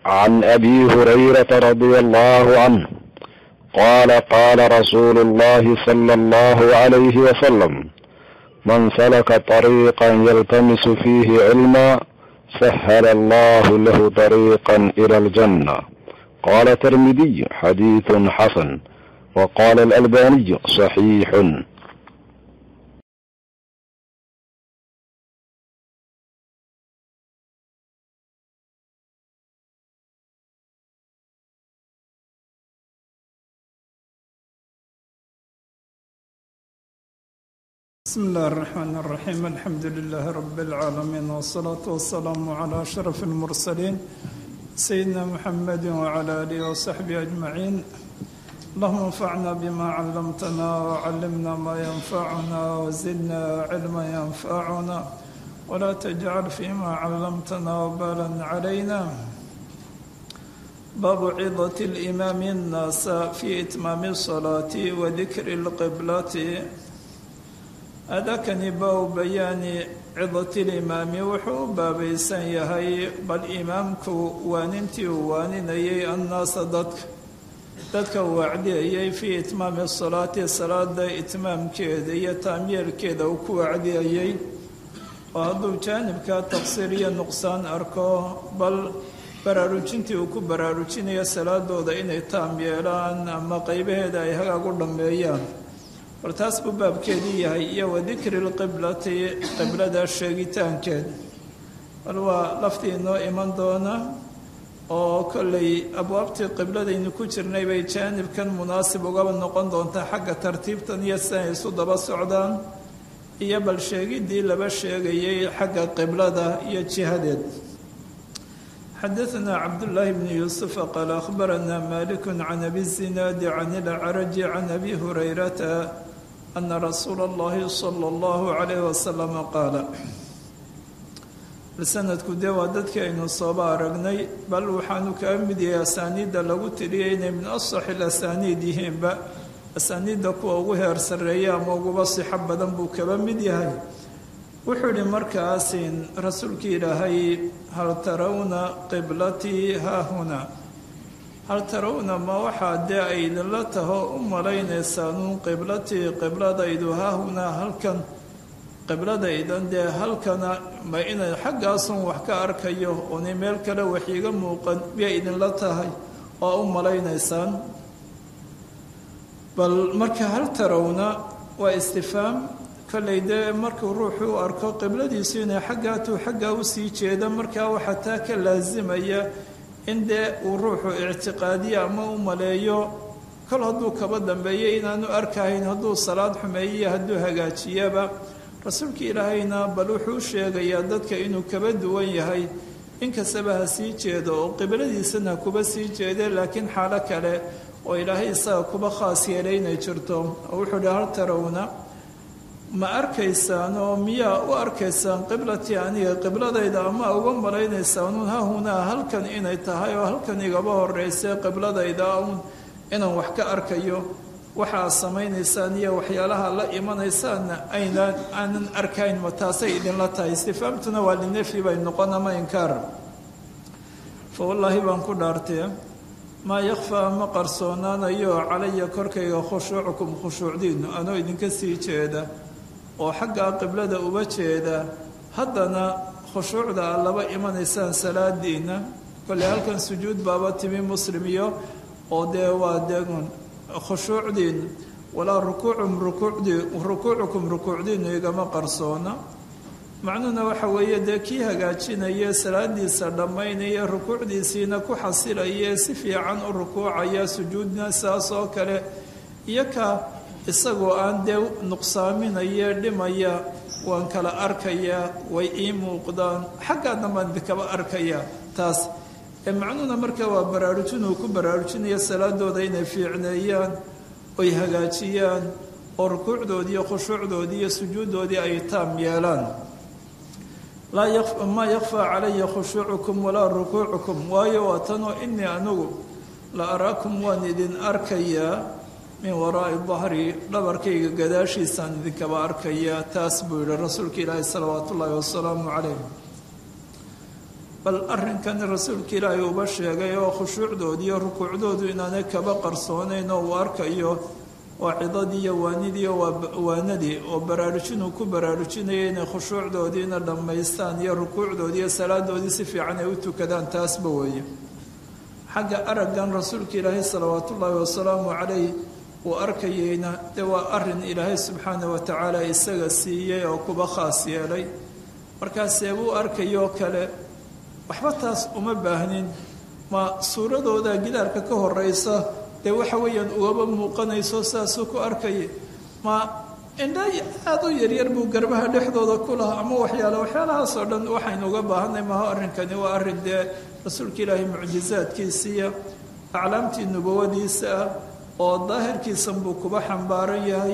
عن أبي هريرة رضي الله عنه قال قال رسول الله صلى الله عليه وسلم: من سلك طريقا يلتمس فيه علما سهل الله له طريقا إلى الجنة. قال الترمذي: حديث حسن. وقال الألباني: صحيح. بسم الله الرحمن الرحيم. الحمد لله رب العالمين، والصلاة والسلام على أشرف المرسلين سيدنا محمد وعلى آله وصحبه أجمعين. اللهم انفعنا بما علمتنا وعلمنا ما ينفعنا وزدنا علما ينفعنا ولا تجعل فيما علمتنا وبالا علينا. باب عظة الإمام الناس في إتمام الصلاة وذكر القبلة. هذاكني باب بيان عظة الإمام وحو بابيسان يهي بل إمامك واننتي وانيني الناس dadka wacdiyayay fii itmaami salaati salaada itmaamkeeda iyo taamyeelkeeda uu ku wacdiyayay oo hadduu jaanibka taqsiir iyo nuqsaan arko bal baraarujintii uu ku baraarujinayo salaadooda inay taam yeelaan ama qaybaheeda ay hagaag u dhammeeyaan. bal taas buu baabkeedii yahay iyo wadikri lqiblati qiblada sheegitaankeed. bal waa laftii inoo iman doona oo kollay abwaabtii qibladaynu ku jirnay bay jaanibkan munaasib ugaba noqon doontaa xagga tartiibtan iyo siday isu daba socdaan iyo bal sheegiddii laba sheegayay xagga qiblada iyo jihadeed. xadaثna cabdullaahi bni yuusufa qaala akhbarana malik can abi zinaadi can ilcaraji can abi hurayrata ana rasuula اllahi salى اllahu calayh wasalam qaala. sanadku dee waa dadkii aynu sooba aragnay, bal waxaanu kaa mid yahay asaaniidda lagu tiriyay inay min asaxi lasaniid yihiinba, asaaniidda kuwa ugu heer sarreeya ama uguba sixo badan buu kaba mid yahay. wuxuu yihi markaasin rasuulkii ilaahay: hal tarawna qiblatii haahuna. hal tarawna ma waxaa dee aydinla taho u malaynaysaanun qiblatii qibladaydu haahunaa halkan, qibladaydan dee halkana ma inay xaggaasun wax ka arkayo oonay meel kale wax iiga muuqan miyay idinla tahay oo u malaynaysaan? bal marka hal tarawna waa istifaam. kollay dee markuu ruuxu u arko qibladiisu inay xaggaatuu xaggaa usii jeeda, markaa waxaa taa ka laasimaya in dee uu ruuxu ictiqaadiyo ama u maleeyo kol hadduu kaba dambeeyo inaanu arkahayn, hadduu salaad xumeeyiyo hadduu hagaajiyaba. rasuulka ilaahayna bal wuxuu u sheegayaa dadka inuu kaba duwan yahay, inkastaba ha sii jeedo oo qibladiisana kuba sii jeede, laakiin xaalo kale oo ilaahay isaga kuba khaas yeelay inay jirto. oo wuxuu hi: hal tarawna ma arkaysaan oo miyaa u arkaysaan qiblatii aniga qibladayda, ama uga malaynaysaanuun hahunaa halkan inay tahay oo halkan igaba horreysay qibladayda uun inaan wax ka arkayo. waxaa samaynaysaan iyo waxyaalaha la imanaysaanna aanan arkayn, ma taasay idinla tahay? istifaamtuna waa linafyi bay noqon ama inkaar. fa wallaahi baan ku dhaartee maa yakfaa ma qarsoonaanayo calaya korkayga khushuucukum khushuucdiinnu, anoo idinka sii jeeda oo xaggaa qiblada uba jeeda, haddana khushuucda aad laba imanaysaan salaadiinna. kolley halkan sujuud baaba timi muslim iyo oo dee waa deegun khushuucdiinu, walaa rukuucukum rukuucdiinu igama qarsoona. macnuhuna waxa weeye dee kii hagaajinaya salaadiisa dhammaynaya rukuucdiisiina ku xasilaye si fiican u rukuucaya, sujuudna saas oo kale, iyo ka isagoo aan dee nuqsaaminaya dhimaya waan kala arkayaa, way ii muuqdaan, xaggaadna baan idinkaba arkayaa. taas macnuhuna marka waa baraarujin uu ku baraarujinaya salaadooda inay fiicneeyaan oy hagaajiyaan oo rukuucdoodii iyo khushuucdoodii iyo sujuuddoodii ay taam yeelaan. maa yakfaa calaya khushuucukum walaa rukuucukum, waayo waa tanoo inii anugu la araakum waan idin arkayaa min waraa'i dahri, dhabarkayga gadaashiisaan idinkaba arkayaa. taas buu yihi rasuulka ilaahi salawaatu ullaahi wasalaamu calayh. bal arrinkan rasuulka ilaahay uba sheegay oo khushuucdoodi iyo rukuucdoodu inaanay kaba qarsoonayn oo uu arkayo waa cidadii iyo waanidii waanadii oo baraarujinuu ku baraarujinaya inay khushuucdoodiina dhammaystaan iyo rukuucdoodii iyo salaadoodii si fiican ay u tukadaan taasba weeye xagga araggan rasuulka ilaahay salawaatu ullaahi wasalaamu calayh uu arkayeyna dee waa arrin ilaahay subxaana wa tacaala isaga siiyey oo kuba khaas yeelay markaasee buu arkayoo kale waxba taas uma baahnin ma suuradooda gidaarka ka horeysa dee waxa weeyaan ugaba muuqanayso saasuu ku arkaya ma indha aada u yaryar buu garbaha dhexdooda ku lahaa ama waxyaalahaasoo dhan waxaynu uga baahanay maaho arrinkani waa arrin dee rasuulka ilaahay mucjizaadkiisiiya aclaamtii nubawadiisa ah oo daahirkiisan buu kuba xambaaran yahay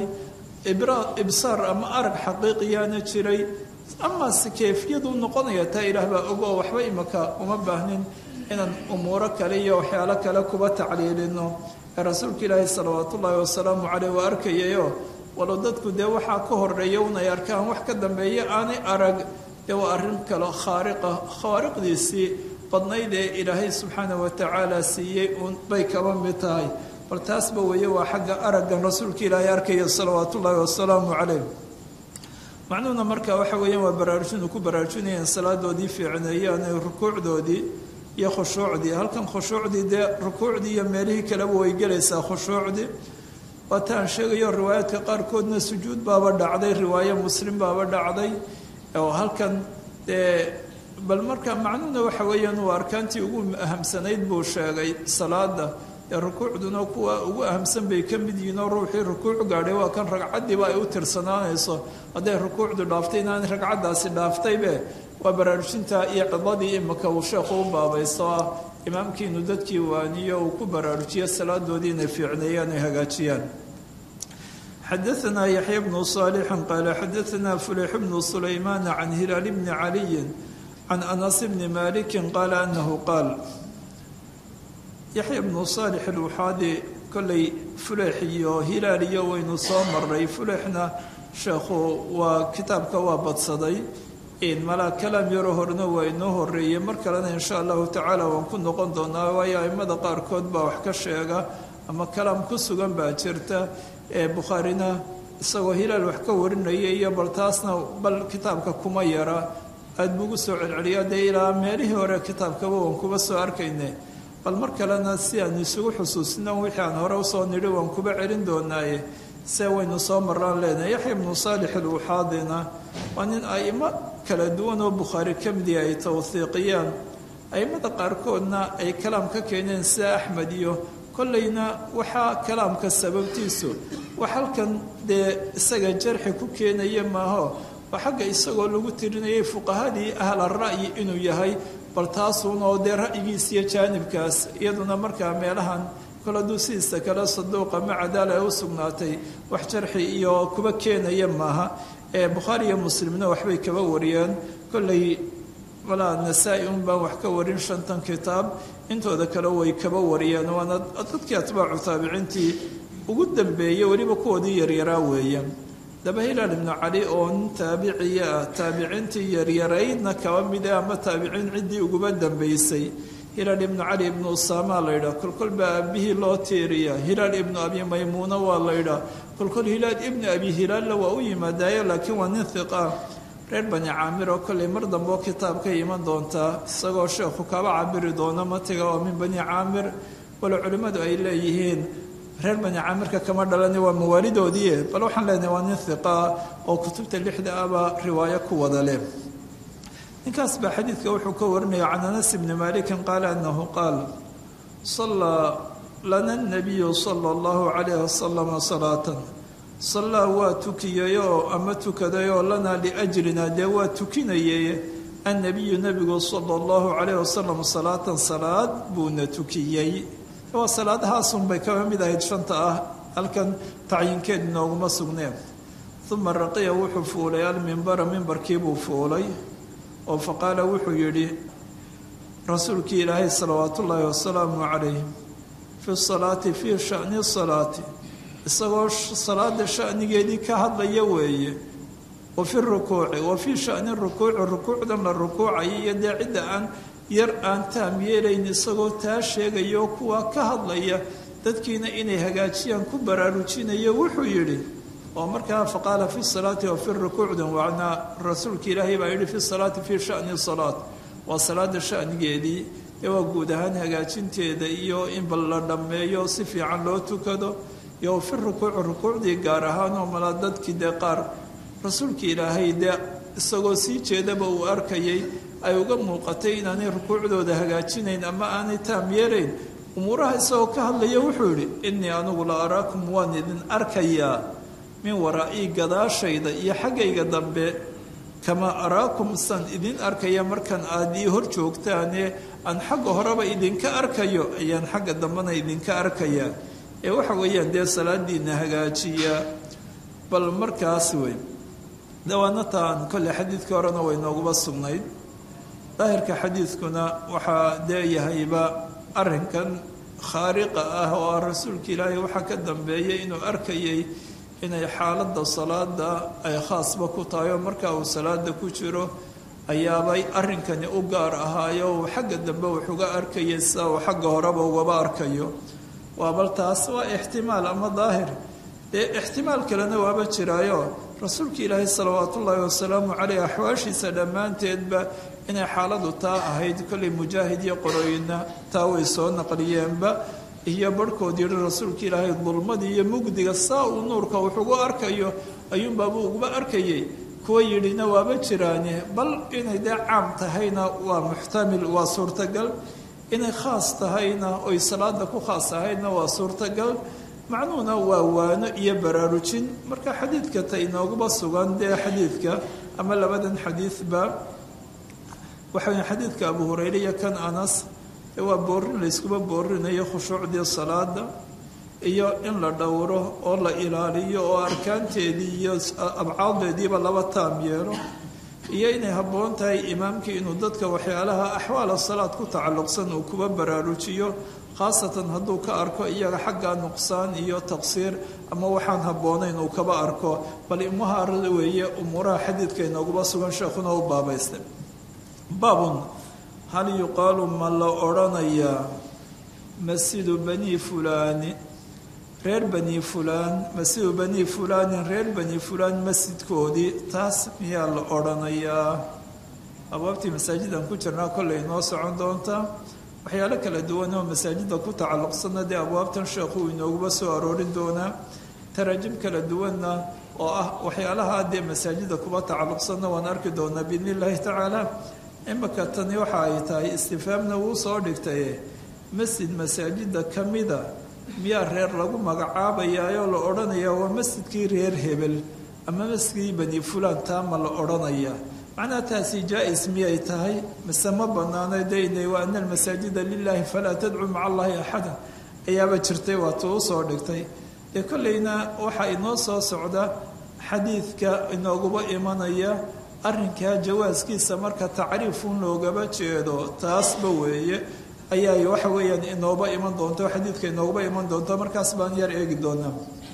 ibsaar ama arag xaqiiqiyaana jiray amaase keefiyadu noqonaya taa ilaah baa og oo waxba imaka uma baahnin inaan umuuro kale iyo waxyaalo kale kuba tacliilino ee rasuulka ilaahi salawaatu ullaahi wasalaamu caleyh waa arkayayo walo dadku dee waxaa ka horeeya unay arkaan wax ka dambeeya aanay arag dee waa arrin kale khawaariqdiisii badnayd ee ilaahay subxaana wa tacaala siiyey bay kaba mid tahay bal taasba weeye waa xagga araggan rasuulka ilaahay arkaya salawaatu ullaahi wasalaamu caleyh macnuhuna marka waxa weeyaan waa baraarujinu ku baraarujinayaan salaadoodii fiicneeyaan rukuucdoodii iyo khushuucdii halkan khushuucdii dee rukuucdii iyo meelihii kaleba way gelaysaa khushuucdii waataan sheegayo riwaayaadka qaarkoodna sujuud baaba dhacday riwaayo muslim baaba dhacday oo halkan dee bal marka macnuhuna waxa weeyaan waa arkaantii ugu ahamsanayd buu sheegay salaada rukuucduna kuwa ugu ahamsan bay ka mid yihiin oo ruuxii rukuuc gaadhay waa kan ragcaddiiba ay u tirsanaanayso hadday rukuucdu dhaaftay inaan ragcaddaasi dhaaftaybe waa baraarujinta iyo cidadii imika uu sheekhu u baabaysto ah imaamkiinu dadkii waaniyo uu ku baraarujiyo salaadoodii inay fiicneeyaan ay hagaajiyaan xadaanaa yaxya bnu saalixin qaala xadaanaa fuleyx bnu sulaymaana can hilaal bni caliyin can anas bni maalikin qaala anahu qaal yaxya bnu saalix alwaxaadi kollay fuleyx iyo hilaal iyo waynu soo maray fuleyxna sheekhu waa kitaabka waa badsaday malaa kalaam yaro horena waa inoo horeeyey mar kalena insha allahu tacaala waan ku noqon doonaa waayo aimada qaarkood baa wax ka sheega ama kalaam ku sugan baa jirta bukhaarina isagoo hilaal wax ka warinaya iyo bal taasna bal kitaabka kuma yara aada buugu soo celceliya dee ilaa meelihii hore kitaabkaba waan kuba soo arkayne bal mar kalena si aan isugu xusuusino wixii aan hore usoo nidhi waan kuba celin doonaaye se waynu soo maraan leenahay yaxya bnu saalix alwaxaadina waa nin aimo kala duwan oo bukhaari ka mid yahay ay tawhiiqiyaan aimada qaarkoodna ay kalaam ka keeneen sida axmed iyo kollayna waxaa kalaamka sababtiisu wax halkan dee isaga jarxi ku keenaya maaho waa xagga isagoo lagu tirinayay fuqahadii ahla ra'yi inuu yahay bal taasuun oo dee ra'yigiisiyo jaanibkaas iyaduna markaa meelahan kol hadduu sidiisa kale saduuqa ma cadaala ay u sugnaatay wax jarxi iyo kuba keenaya maaha bukhaari iyo muslimna waxbay kaba wariyeen kollay walaa nasaa-i un baan wax ka warin 5 kitaab intooda kale way kaba wariyeen waana dadkii atbaacu taabiciintii ugu dambeeyey weliba kuwoodii yaryaraa weeye daba hilaal ibnu cali oo nin taabiciya ah taabiciintii yaryaraydna kaba mide ama taabiciin ciddii uguba dambaysay hilaal ibnu cali ibnu usaama la yidhaha kolkol baa aabihii loo tiiriya hilaal ibnu abi maymuuna waa la yidhaha kolkol hilaal ibnu abi hilaalla waa u yimaadaayo laakiin waa nin hiqa reer bani caamir oo kollay mar dambe oo kitaabka iman doontaa isagoo sheekhu kaba cabiri doono matiga oo min bani caamir walo culimmadu ay leeyihiin reer bani caamirka kama dhalani waa mawaalidoodii bal waxaan leenahay waa nin hiqaa oo kutubta 6 aba riwaayo ku wada leh ninkaas baa xadiidka wuxuu ka warinaya can anas bni maalikin qaala anahu qaal sallaa lana nabiyu sala allahu calayhi wasalama salaatan sallaa waa tukiyayoo ama tukadayoo lanaa liajrina dee waa tukinayay annabiyu nebigu sala allahu calayhi wasalam salaatan salaad buuna tukiyey waa salaadahaasunbay kaba mid ahayd 5 ah halkan tacyinkeed inooguma sugneen uma raqiya wuxuu fuulay almimbara mimbarkiibuu fuulay oo faqaala wuxuu yidhi rasuulkii ilaahay salawaatu ullaahi wasalaamu calayh fi salaati fii shani salaati isagoo salaada shanigeedii ka hadlaya weeye wa fi rukuuci wa fii shani rukuuci rukuucdan la rukuucayo iyo dee cidda aan yar aan taam yeelayn isagoo taa sheegayo kuwa ka hadlaya dadkiina inay hagaajiyaan ku baraarujinayo wuxuu yidhi oo markaa faqaala fi salaati wa fi rukuucdan wacnaa rasuulka ilaahay baa yidhi fi salaati fii shani salaat waa salaada shanigeedii ee waa guud ahaan hagaajinteeda iyo in bal la dhammeeyo si fiican loo tukado iyo fi rukuuci rukuucdii gaar ahaan oo mala dadkii dee qaar rasuulka ilaahay dee isagoo sii jeedaba uu arkayay ay uga muuqatay inaanay rukuucdooda hagaajinayn ama aanay taam yeelayn umuuraha isagoo ka hadlaya wuxuu yidhi innii anugu la araakum waan idin arkayaa min waraa'i gadaashayda iyo xaggayga dambe kamaa araakum san idin arkaya markan aad ii hor joogtaane aan xagga horeba idinka arkayo ayaan xagga dambena idinka arkayaa ee waxa weeyaan dee salaadiina hagaajiya bal markaas wey dawaanataan kolle xadiidkii horena way nooguba sugnayd daahirka xadiidkuna waxaa deeyahayba arrinkan khaariqa ah oo ah rasuulka ilaahay waxaa ka dambeeyay inuu arkayay inay xaaladda salaada ay khaasba ku tahay oo marka uu salaada ku jiro ayaabay arrinkani u gaar ahaayo uu xagga dambe wuxuga arkayay sida uu xagga horeba ugaba arkayo waa bal taas waa ixtimaal ama daahir dee ixtimaal kalena waaba jiraayo rasuulka ilaahay salawaatu ullaahi wasalaamu caleyh axwaashiisa dhammaanteedba inay xaaladu taa ahayd kollay mujaahid iyo qorooyina taa way soo naqliyeenba iyo barhkood yidhi rasuulka ilaahay dulmadii iyo mugdiga saa uu nuurka wuxugu arkayo ayuunbaabuu uguba arkayay kuwa yidhina waaba jiraane bal inay dee caam tahayna waa muxtamil waa suurtagal inay khaas tahayna oy salaada ku khaas ahaydna waa suurtagal macnuhuna waa waano iyo baraarujin marka xadiidka ta inooguba sugan dee xadiidka ama labadan xadiidba waxaweya xadiidka abu hurayre iyo kan anas waa boorin layskuba boorinayo khushuucdii salaada iyo in la dhowro oo la ilaaliyo oo arkaanteedii iyo abcaadeediiba laba taam yeelo iyo inay habboon tahay imaamkii inuu dadka waxyaalaha axwaala salaad ku tacalluqsan uu kuba baraarujiyo khaasatan hadduu ka arko iyaga xagga nuqsaan iyo taqsiir ama waxaan habboonayn uu kaba arko bal imuhaarada weeye umuuraha xadiidka inooguba sugan sheekhuna u baabaystay baabun hal yuqaalu ma la odhanayaa masjidu bani fulaani reer bani fulaan masjidu bani fulaanin reer bani fulaan masjidkoodii taas miyaa la odhanayaa abwaabtii masaajidaan ku jirnaa kollay inoo socon doontaa waxyaalo kala duwan oo masaajidda ku tacalluqsanna dee abwaabtan sheekhu inooguba soo aroorin doonaa taraajim kala duwanna oo ah waxyaalaha dee masaajidda kuba tacalluqsanna waan arki doonaa biidni illaahi tacaala imaka tani waxa ay tahay istifaamna wuu soo dhigtaye masjid masaajidda ka mida miyaa reer lagu magacaabayaayoo la odhanayaa waa masjidkii reer hebel ama masjidkii bani fulaan taama la odhanayaa macnaha taasi jaa-is miyay tahay mise ma banaano daynay wa ana almasaajida lilaahi falaa tadcuu maca allahi axada ayaaba jirtay waa tuu usoo dhigtay dee kollayna waxaa inoo soo socda xadiidka inooguba imanaya arrinkaa jawaaskiisa marka tacriifun loogaba jeedo taasba weeye ayay waxa weeyaan inooba iman doonto xadiidka inooguba iman doonto markaas baan yar eegi doonaa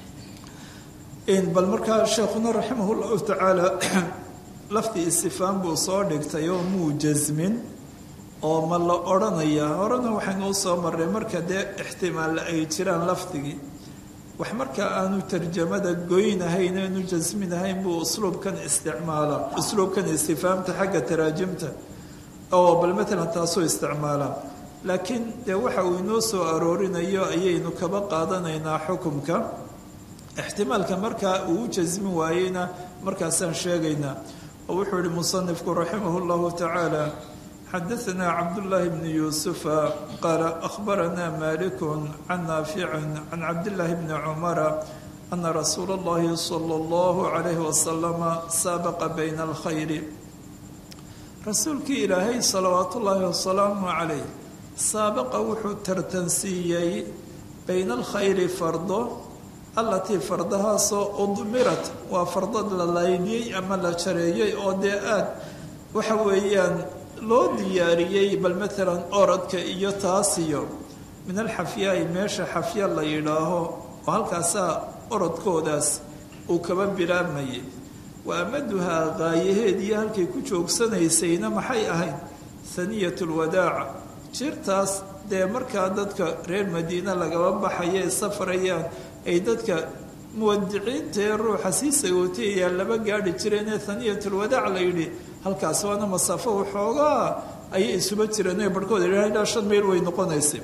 bal markaa sheekhuna raximah llahu tacaala laftii istifaan buu soo dhigtay oo muu jasmin oo ma la odhanayaa horena waxaynu u soo marray marka dee ixtimaalla ay jiraan lafdigii wax markaa aanu tarjamada goynahayn aanu jasminahayn buu usluubkan isticmaalaa usluubkan istifaamta xagga taraajimta oo bal matalan taasuu isticmaalaa laakiin dee waxa uu inoo soo aroorinayo ayaynu kaba qaadanaynaa xukumka ixtimaalka markaa uu u jasmin waayeyna markaasaan sheegaynaa oo wuxuu yihi musanifku raximah llahu tacaala xadaثna cabdالlahi bn yuusufa qaala akhbarana malik can naaficin can cabdillaahi bni cumara ana rasuula اllahi salى اllahu عalayh wasalama saabaqa bayna alkhayri rasuulkii ilaahay salawaat ullaahi wasalaamu calayh saabaqa wuxuu tartansiiyey bayna alkhayri fardo allatii fardahaasoo udmirat waa fardad la laydiyey ama la jareeyey oo dee aad waxa weeyaan loo diyaariyey bal matalan orodka iyo taasiyo min alxafyaai meesha xafya la yidhaaho oo halkaasaa orodkoodaas uu kaba bilaabmayay wa amaduhaa qaayaheediyo halkay ku joogsanaysayna maxay ahayd haniyat lwadaac jirtaas dee markaa dadka reer madiina lagaba baxaya ay safarayaan ay dadka muwadiciinta ee ruuxa sii sagootay ayaa laba gaadhi jireenee haniyat lwadaac la yidhi halkaas waana masaafo waxoogaa ayay isuba jireen barhkood ilaa 5 mayl way noqonaysay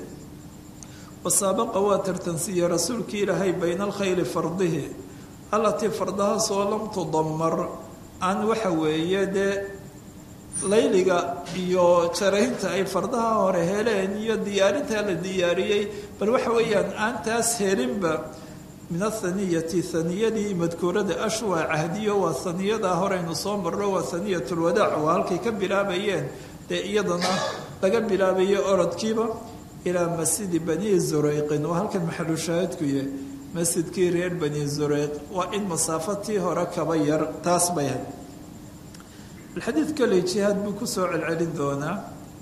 wasaabaqa waa tartansiiye rasuulkii ilaahay bayna alkhayli fardihi allatii fardahaasoo lam tudamar aan waxa weeye dee layliga iyo jaraynta ay fardaha hore heleen iyo diyaarintaa la diyaariyey bal waxa weeyaan aan taas helinba min athaniyati haniyadii madkuurada ashwaa cahdiyo waa haniyadaa horeynu soo marno waa haniyat lwadaac waa halkay ka bilaabayeen dee iyadana laga bilaabaye orodkiiba ilaa masjidi bani zureyqin waa halkan maxalu shaahidku yahay masjidkii reer bani zureyq waa in masaafatii hore kaba yar taas bay ahayd alxadiid koley jihaad buu kusoo celcelin doonaa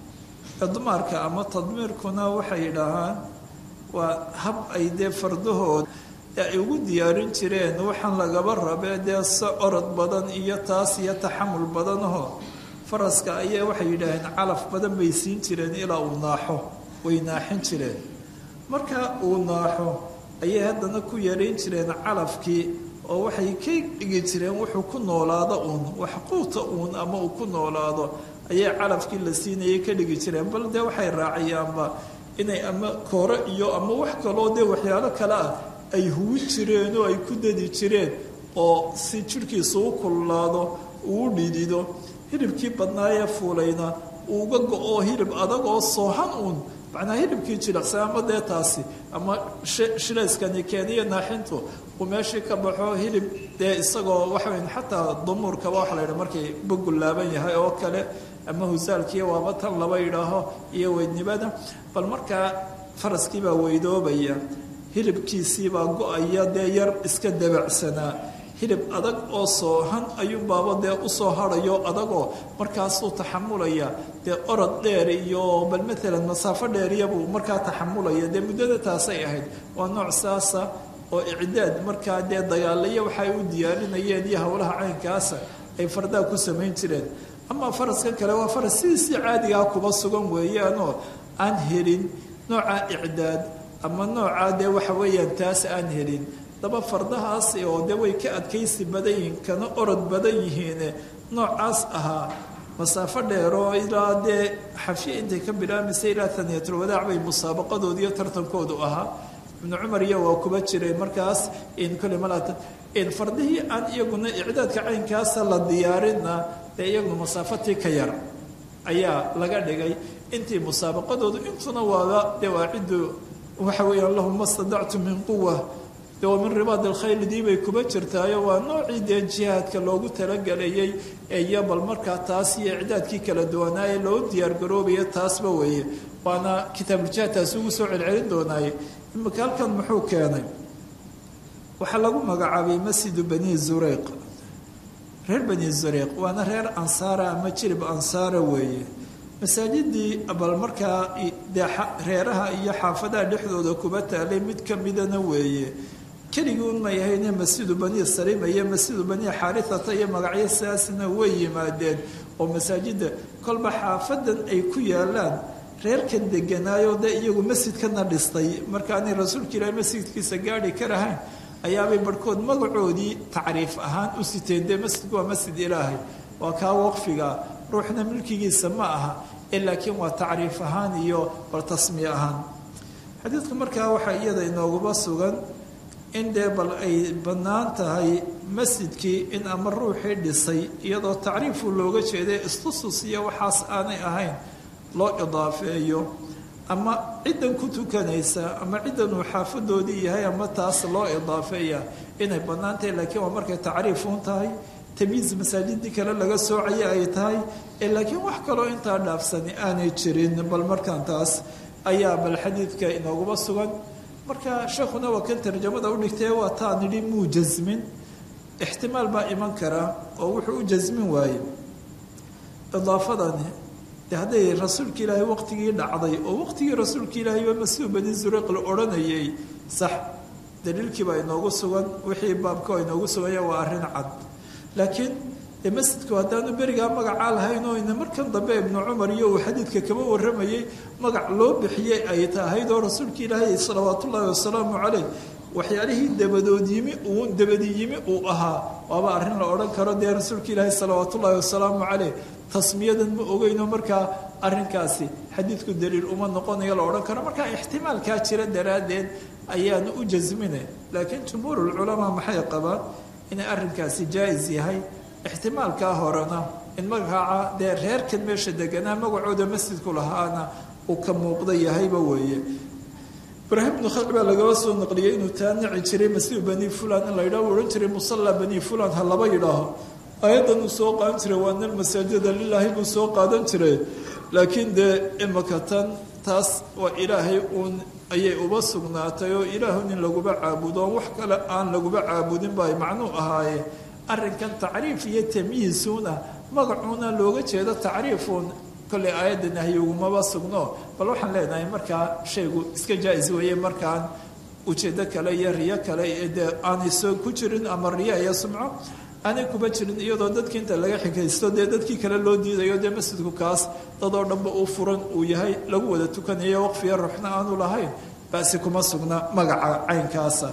dumaarka ama tadmiirkuna waxay yidhaahaan waa hab ay dee fardahood ay ugu diyaarin jireen waxaan lagaba rabee dee orod badan iyo taas iyo taxamul badanaho faraska ayaa waxay yidhaaheen calaf badan bay siin jireen ilaa uu naaxo way naaxin jireen marka uu naaxo ayay haddana ku yarayn jireen calafkii oo waxay ka dhigi jireen wuxuu ku noolaado uun wax quuta uun ama uu ku noolaado ayay calafkii la siinayay ka dhigi jireen bal dee waxay raacayaanba inay ama koore iyo ama wax kaloo dee waxyaalo kale ah ay huwi jireen oo ay ku dadi jireen oo si jirhkiisa u kululaado uu dhidido hilibkii badnaayee fuulayna uuga go-oo hilib adag oo soohan uun macnaa hilibkii jilicsan ama dee taasi ama shilayskani keeniyo naaxintu uu meeshii ka baxo hilib dee isagoo waxaweyn xataa dumuurkaba waxa la yidhaha markay bogul laaban yahay oo kale ama husaalkii waaba tan laba yidhaaho iyo weydnimada bal markaa faraskiibaa weydoobaya hilibkiisiibaa go-aya dee yar iska dabacsanaa hilib adag oo soohan ayuunbaaba dee usoo harayo adagoo markaasuu taxamulaya dee orod dheer iyo bal maalan masaafo dheeriyabuu markaa taxamulaya dee muddada taasay ahayd waa nooc saasa oo icdaad markaa dee dagaalayo waxay u diyaarinayeen iyo howlaha caynkaasa ay fardaa ku samayn jireen ama faraska kale waa faras sidiisii caadigaa kuba sugan weeyaanoo aan helin nooca icdaad ama noocaa dee waxa weeyaan taas aan helin daba fardahaas oo dee way ka adkaysi badan yihiin kana orod badan yihiine noocaas ahaa masaafo dheeroo ilaa dee xafiya intay ka bilaabmaysay ilaa haniyatulwadaac bay musaabaqadooda iyo tartankoodu ahaa ibnu cumar iyo waa kuba jiray markaas kole malaata fardihii aan iyaguna icdaadka caynkaasa la diyaarinna dee iyaguna masaafatii ka yar ayaa laga dhigay intii musaabaqadoodu intuna waaba dee waa ciddu waxa weeyaan lahuma stadactu min quwa de waa min ribaad alkhayl dii bay kuba jirtaayo waa noocii dee jihaadka loogu talagelayay iyo bal markaa taas iyo icdaadkii kala duwanaaye loo diyaargaroobaya taasba weeye waana kitaabuljihaad taasi ugu soo celcelin doonaaye imika halkan muxuu keenay waxaa lagu magacaabay masjidu bani zureyq reer bani zureyq waana reer ansaara ama jirib ansaara weeye masaajidii bal markaa dee reeraha iyo xaafadaha dhexdooda kuba taalay mid ka midana weeye keligii un may ahayne masjidu bani salima iyo masjidu bani xaarithata iyo magacyo sidaasna way yimaadeen oo masaajida kolba xaafadan ay ku yaalaan reerkan deganaayo dee iyagu masjidkana dhistay markaanay rasuulka ilaahi masjidkiisa gaadhi ka lahayn ayaabay barhkood magacoodii tacriif ahaan u siteen dee masjidku waa masjid ilaahay waa kaa waqfiga ruuxna milkigiisa ma aha laakiin waa tacriif ahaan iyo bal tasmiye ahaan xadiidka markaa waxaa iyada inooguba sugan in dee bal ay bannaan tahay masjidkii in ama ruuxii dhisay iyadoo tacriifu looga jeeday istusus iyo waxaas aanay ahayn loo idaafeeyo ama ciddan ku tukanaysa ama ciddan uu xaafadoodii yahay ama taas loo idaafeeya inay bannaan tahay laakiin waa markay tacriifuun tahay tamyiiz masaajidii kale laga soocaya ay tahay laakiin wax kaloo intaa dhaafsani aanay jirin bal markaan taas ayaa bal xadiidka inooguma sugan marka sheekhuna waa kan tarjamada udhigtee waa taa nidhi muu jasmin ixtimaal baa iman karaa oo wuxuu u jasmin waaye idaafadani de hadday rasuulka ilaahay waqtigii dhacday oo waqtigii rasuulka ilaahayba masjid bani zureyq la odhanayay sax daliilkii baa inoogu sugan wixii baabka inoogu suganya waa arrin cad laakiin ee masjidku haddaanu berigaa magacaa lahayn oo ina markan dambe ibnu cumar iyo uu xadiidka kaba warramayey magac loo bixiyey ay tahayd oo rasuulka ilaahay salawaatullaahi wasalaamu caleyh waxyaalihii dabadi yimi uu ahaa waaba arrin la odhan karo dee rasuulka ilaahay salawaatullaahi wasalaamu caleyh tasmiyadan ma ogeyno markaa arrinkaasi xadiidku daliil uma noqonayo la odhan karo markaa ixtimaalkaa jira daraaddeed ayaanu u jasmine laakiin jumhuurulculamaa maxay qabaan inay arrinkaasi jaa-is yahay ixtimaalkaa horena in magaca dee reerkan meesha deganaa magacooda masjidku lahaana uu ka muuqda yahayba weeye ibraahim ibnu khalq baa lagaba soo naqliyey inuu taanici jiray masjidu bani fulan in la yidhaho u odhan jiray musalla bani fulan ha laba yidhaaho ayadan uu soo qaadan jiray waana almasaajida lilaahi buu soo qaadan jiray laakiin dee imaka tan taas waa ilaahay uun ayay uba sugnaatay oo ilaahun in laguba caabudo wax kale aan laguba caabudin ba ay macnuu ahaaye arrinkan tacriif iyo tamyiisuuna magacuuna looga jeedo tacriifuun kolley aayadda nahyigumaba sugno bal waxaan leenahay markaa shaygu iska jaa-is weeye markaan ujeeddo kale iyo riyo kale dee aanay soo ku jirin ama riya iyo sumco aanay kuba jirin iyadoo dadkii inta laga xikaysto dee dadkii kale loo diidayo dee masjidku kaas dadoo dhanba uu furan uu yahay lagu wada tukanayo waqfiya ruuxna aanu lahayn basi kuma sugna magaca caynkaasa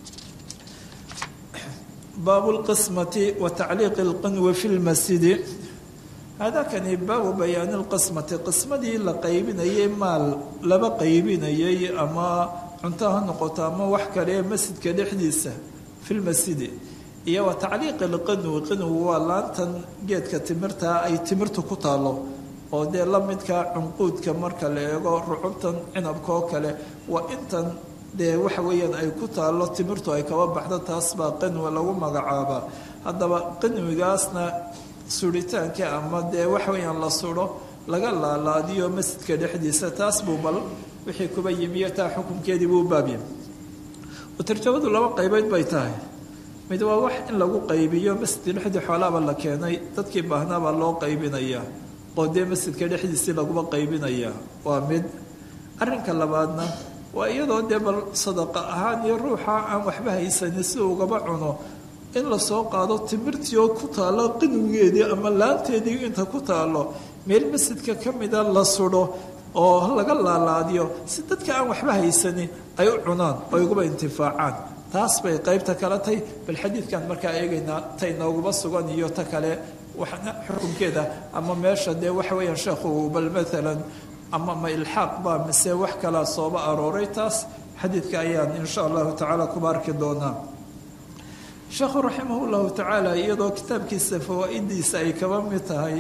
baabu lqismati wa tacliiqi alqinwi fi lmasjidi hadakani baabu bayaani lqismati qismadii la qaybinayay maal laba qaybinayay ama cunto ha noqoto ama wax kale masjidka dhexdiisa fi lmasjidi iyo wa tacliiqi lqinwi qinwi waa laantan geedka timirtaa ay timirtu ku taalo oo dee la midka cunquudka marka la eego rucubtan cinabka oo kale waa intan dee waxa weeyaan ay ku taalo timirtu ay kaba baxdo taas baa qinwi lagu magacaabaa haddaba qinwigaasna suritaanka ama dee waxa weeyaan la suro laga laalaadiyo masjidka dhexdiisa taas buu bal wixii kuba yimiyo taa xukunkeedii buu baabya tarjamadu laba qaybeyd bay tahay mid waa wax in lagu qaybiyo masjidka dhexdii xoolaaba la keenay dadkii baahnaabaa loo qaybinayaa oo dee masjidka dhexdiisii laguba qaybinayaa waa mid arrinka labaadna waa iyadoo dee bal sadaqa ahaan iyo ruuxa aan waxba haysanin si ugaba cuno in lasoo qaado timirtii oo ku taalo qinwigeedii ama laanteedii inta ku taalo meel masjidka ka mida la sudho oo laga laalaadiyo si dadka aan waxba haysanin ay u cunaan oo iguba intifaacaan taas bay qaybta kale tay bal xadiidkan markaa eegaynaa tay nooguba sugan iyo ta kale waxna xukunkeeda ama meesha dee waxa weeyaan sheekhu bal maalan ama ma ilxaaq baa mise wax kalaa sooba arooray taas xadiidka ayaan insha allahu tacaala kuba arki doonaa sheekhu raximah llahu tacaala iyadoo kitaabkiisa fawaa-idiisa ay kaba mid tahay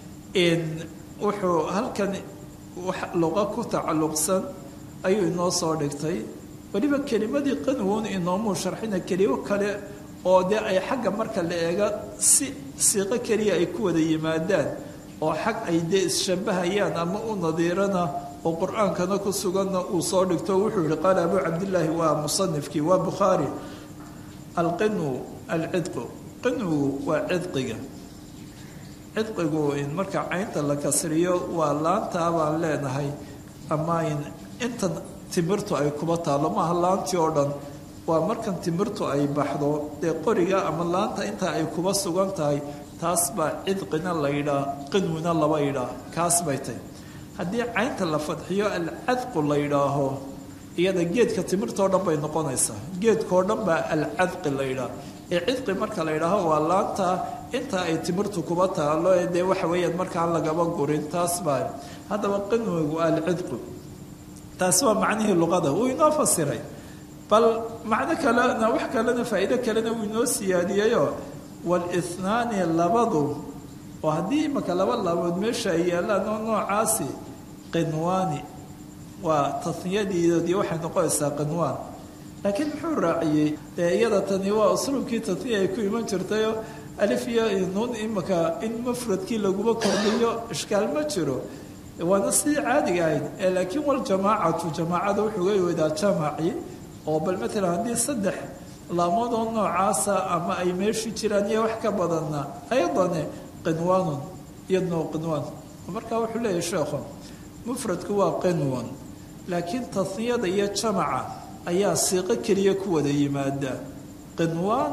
wuxuu halkan luqa ku tacalluqsan ayuu inoo soo dhigtay weliba kelimadii qinwun inoomuu sharxina kelimo kale oo dee ay xagga marka la eega si siiqo keliya ay ku wada yimaadaan oo xag ay dee isshabahayaan ama u nadiirana oo qur-aankana ku suganna uu soo dhigto wuxuu yihi qaala abuu cabdillaahi waa musanifkii waa bukhaari alqinwu alcidqu qinwigu waa cidqiga cidqigu in marka caynta la kasriyo waa laantaa baan leenahay ama intan timirtu ay kuba taalo maaha laantii oo dhan waa markan timirtu ay baxdo dee qoriga ama laanta intaa ay kuba sugan tahay taas baa cidqina la yidhaa qinwina laba yidhaa kaas bay tahy haddii caynta la fadxiyo alcadqu la yidhaaho iyada geedka timirtao dhan bay noqonaysaa geedkao dhan baa alcadqi la yidhaah ee cidqi marka la yidhaaho waa laanta intaa ay timirtu kuba taalo ee dee waxa weeyaan markaan lagaba gurin taas baa haddaba qinwigu alcidqu taasi waa macnihii luqada wuu inoo fasiray bal macno kalena wax kalena faa'iido kalena wuu inoo siyaadiyeyoo waalihnaani labadu oo haddii imaka laba labood meesha ay yaallaan oo noocaasi qinwaani waa taniyadiidoodii waxay noqonaysaa qinwaan laakiin muxuu raaciyey dee iyada tani waa usluubkii taniya ay ku iman jirtayoo alif iyo nuun imaka in mafradkii laguma kordhiyo ishkaal ma jiro waana sidii caadiga ahayd laakiin waljamaacatu jamaacada wuxuu ga weydaa jamaci oo bal maalan haddii saddex laamood oo noocaasa ama ay meeshii jiraan iyo wax ka badanna ayadane qinwaanun iyadnoo qinwaan markaa wuxuu leeyahay sheekhu mufradku waa qinwan laakiin taniyada iyo jamaca ayaa siiqo keliya ku wada yimaada qinwaan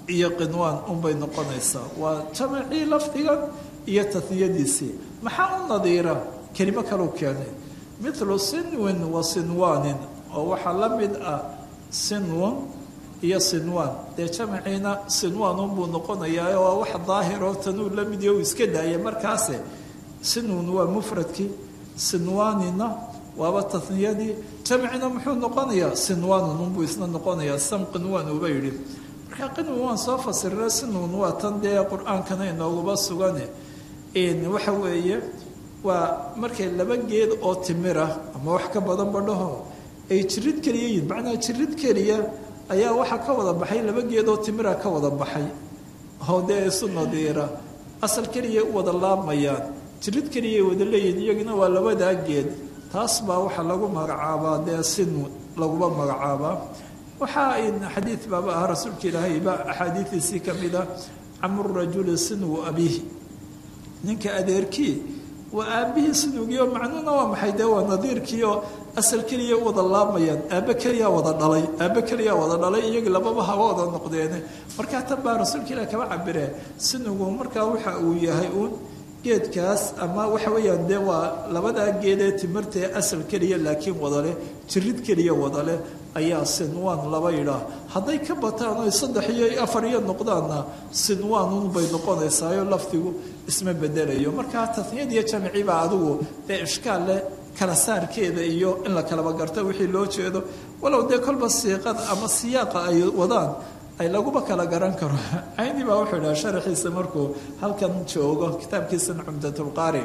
iyo qinwaan unbay noqonaysaa waa jamacii lafdigan iyo taniyadiisii maxaa u nadiira kelimo kaleu keenay mithlu sinwin wa sinwaanin oo waxaa la mid ah sinwun iyo sinwaan dee jamaciina sinwaan unbuu noqonayaa waa wax daahiroo tanuu la mid iyo uu iska daaya markaase sinwun waa mufradkii sinwaanina waaba taniyadii jamcina muxuu noqonayaa sinwaanun unbuu isna noqonayaa sam qinwaan uba yidhi markaa qinwan waan soo fasirna sinwun waa tan dee qur-aankana inooguba sugane waxa weeye waa markay laba geed oo timirah ama wax ka badan badhaho ay jirid keliya yihin macnaa jirid keliya ayaa waxaa ka wada baxay laba geed oo timira ka wada baxay oo dee isu nadiira asal keliya u wada laabmayaan jirid keliya wada leeyihin iyaguna waa labadaa geed taas baa waxaa lagu magacaabaa dee sinwun laguba magacaabaa waxaa xadiid baaba ahaa rasuulka ilaahay ba axaadiidiisii ka mid ah camru rajuli sinwu abiihi ninka adeerkii waa aabbihii sinwigii oo macnuuna waa maxay dee waa nadiirkii oo asal keliya u wada laamayaan aabbe keliyaa wada dhalay aabbe keliyaa wada dhalay iyagii lababa haba wada noqdeene markaa tan baa rasuulka ilaah kaba cabiree sinwigu markaa waxa uu yahay uun geedkaas ama waxa weeyaan dee waa labadaa geedee timirtae asal keliya laakiin wada leh jirid keliya wada leh ayaa sinwaan laba yidhaah hadday ka bataan oy 3 iyo 4 iyo noqdaanna sinwaanun bay noqonaysaayo lafdigu isma bedelayo markaa taniyad iyo jamci baa adigu dee ishkaal leh kala saarkeeda iyo in la kalaba garto wixii loo jeedo walow dee kolba siiqada ama siyaaqa ay wadaan ay laguba kala garan karo ayni baa wuxuu idhaha sharaxiisa markuu halkan joogo kitaabkiisan cumdatulqaari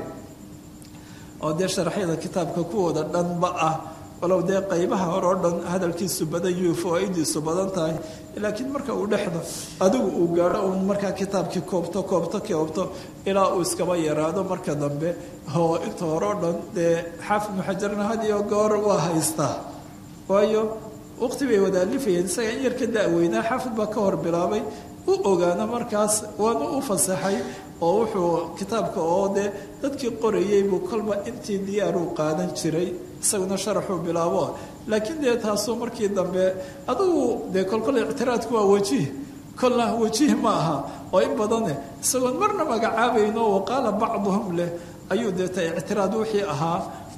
oo dee sharaxyada kitaabka kuwooda dhanba ah walow dee qaybaha hore oo dhan hadalkiisu badan yihi fawaa'idiisu badan tahay laakiin marka uu dhexdo adigu uu gaadho uun markaa kitaabkii koobto ilaa uu iskaba yaraado marka dambe oo inta hore oo dhan dee xaafid ibnu xajarna had iyo goor waa haystaa waayo waqti bay wada alifayeen isaga in yar ka da'weynaa xaafid baa ka hor bilaabay u ogaana markaas waana u fasaxay oo wuxuu kitaabka oo dee dadkii qorayey buu kolba intii diyaaruu qaadan jiray isaguna sharaxuu bilaabo laakiin dee taasuu markii dambe adugu dee kolkol ictiraadku waa wajih kolna wajih ma aha oo in badane isagoon marna magacaabayno waqaala bacduhum leh ayuu deeta ictiraad wixii ahaa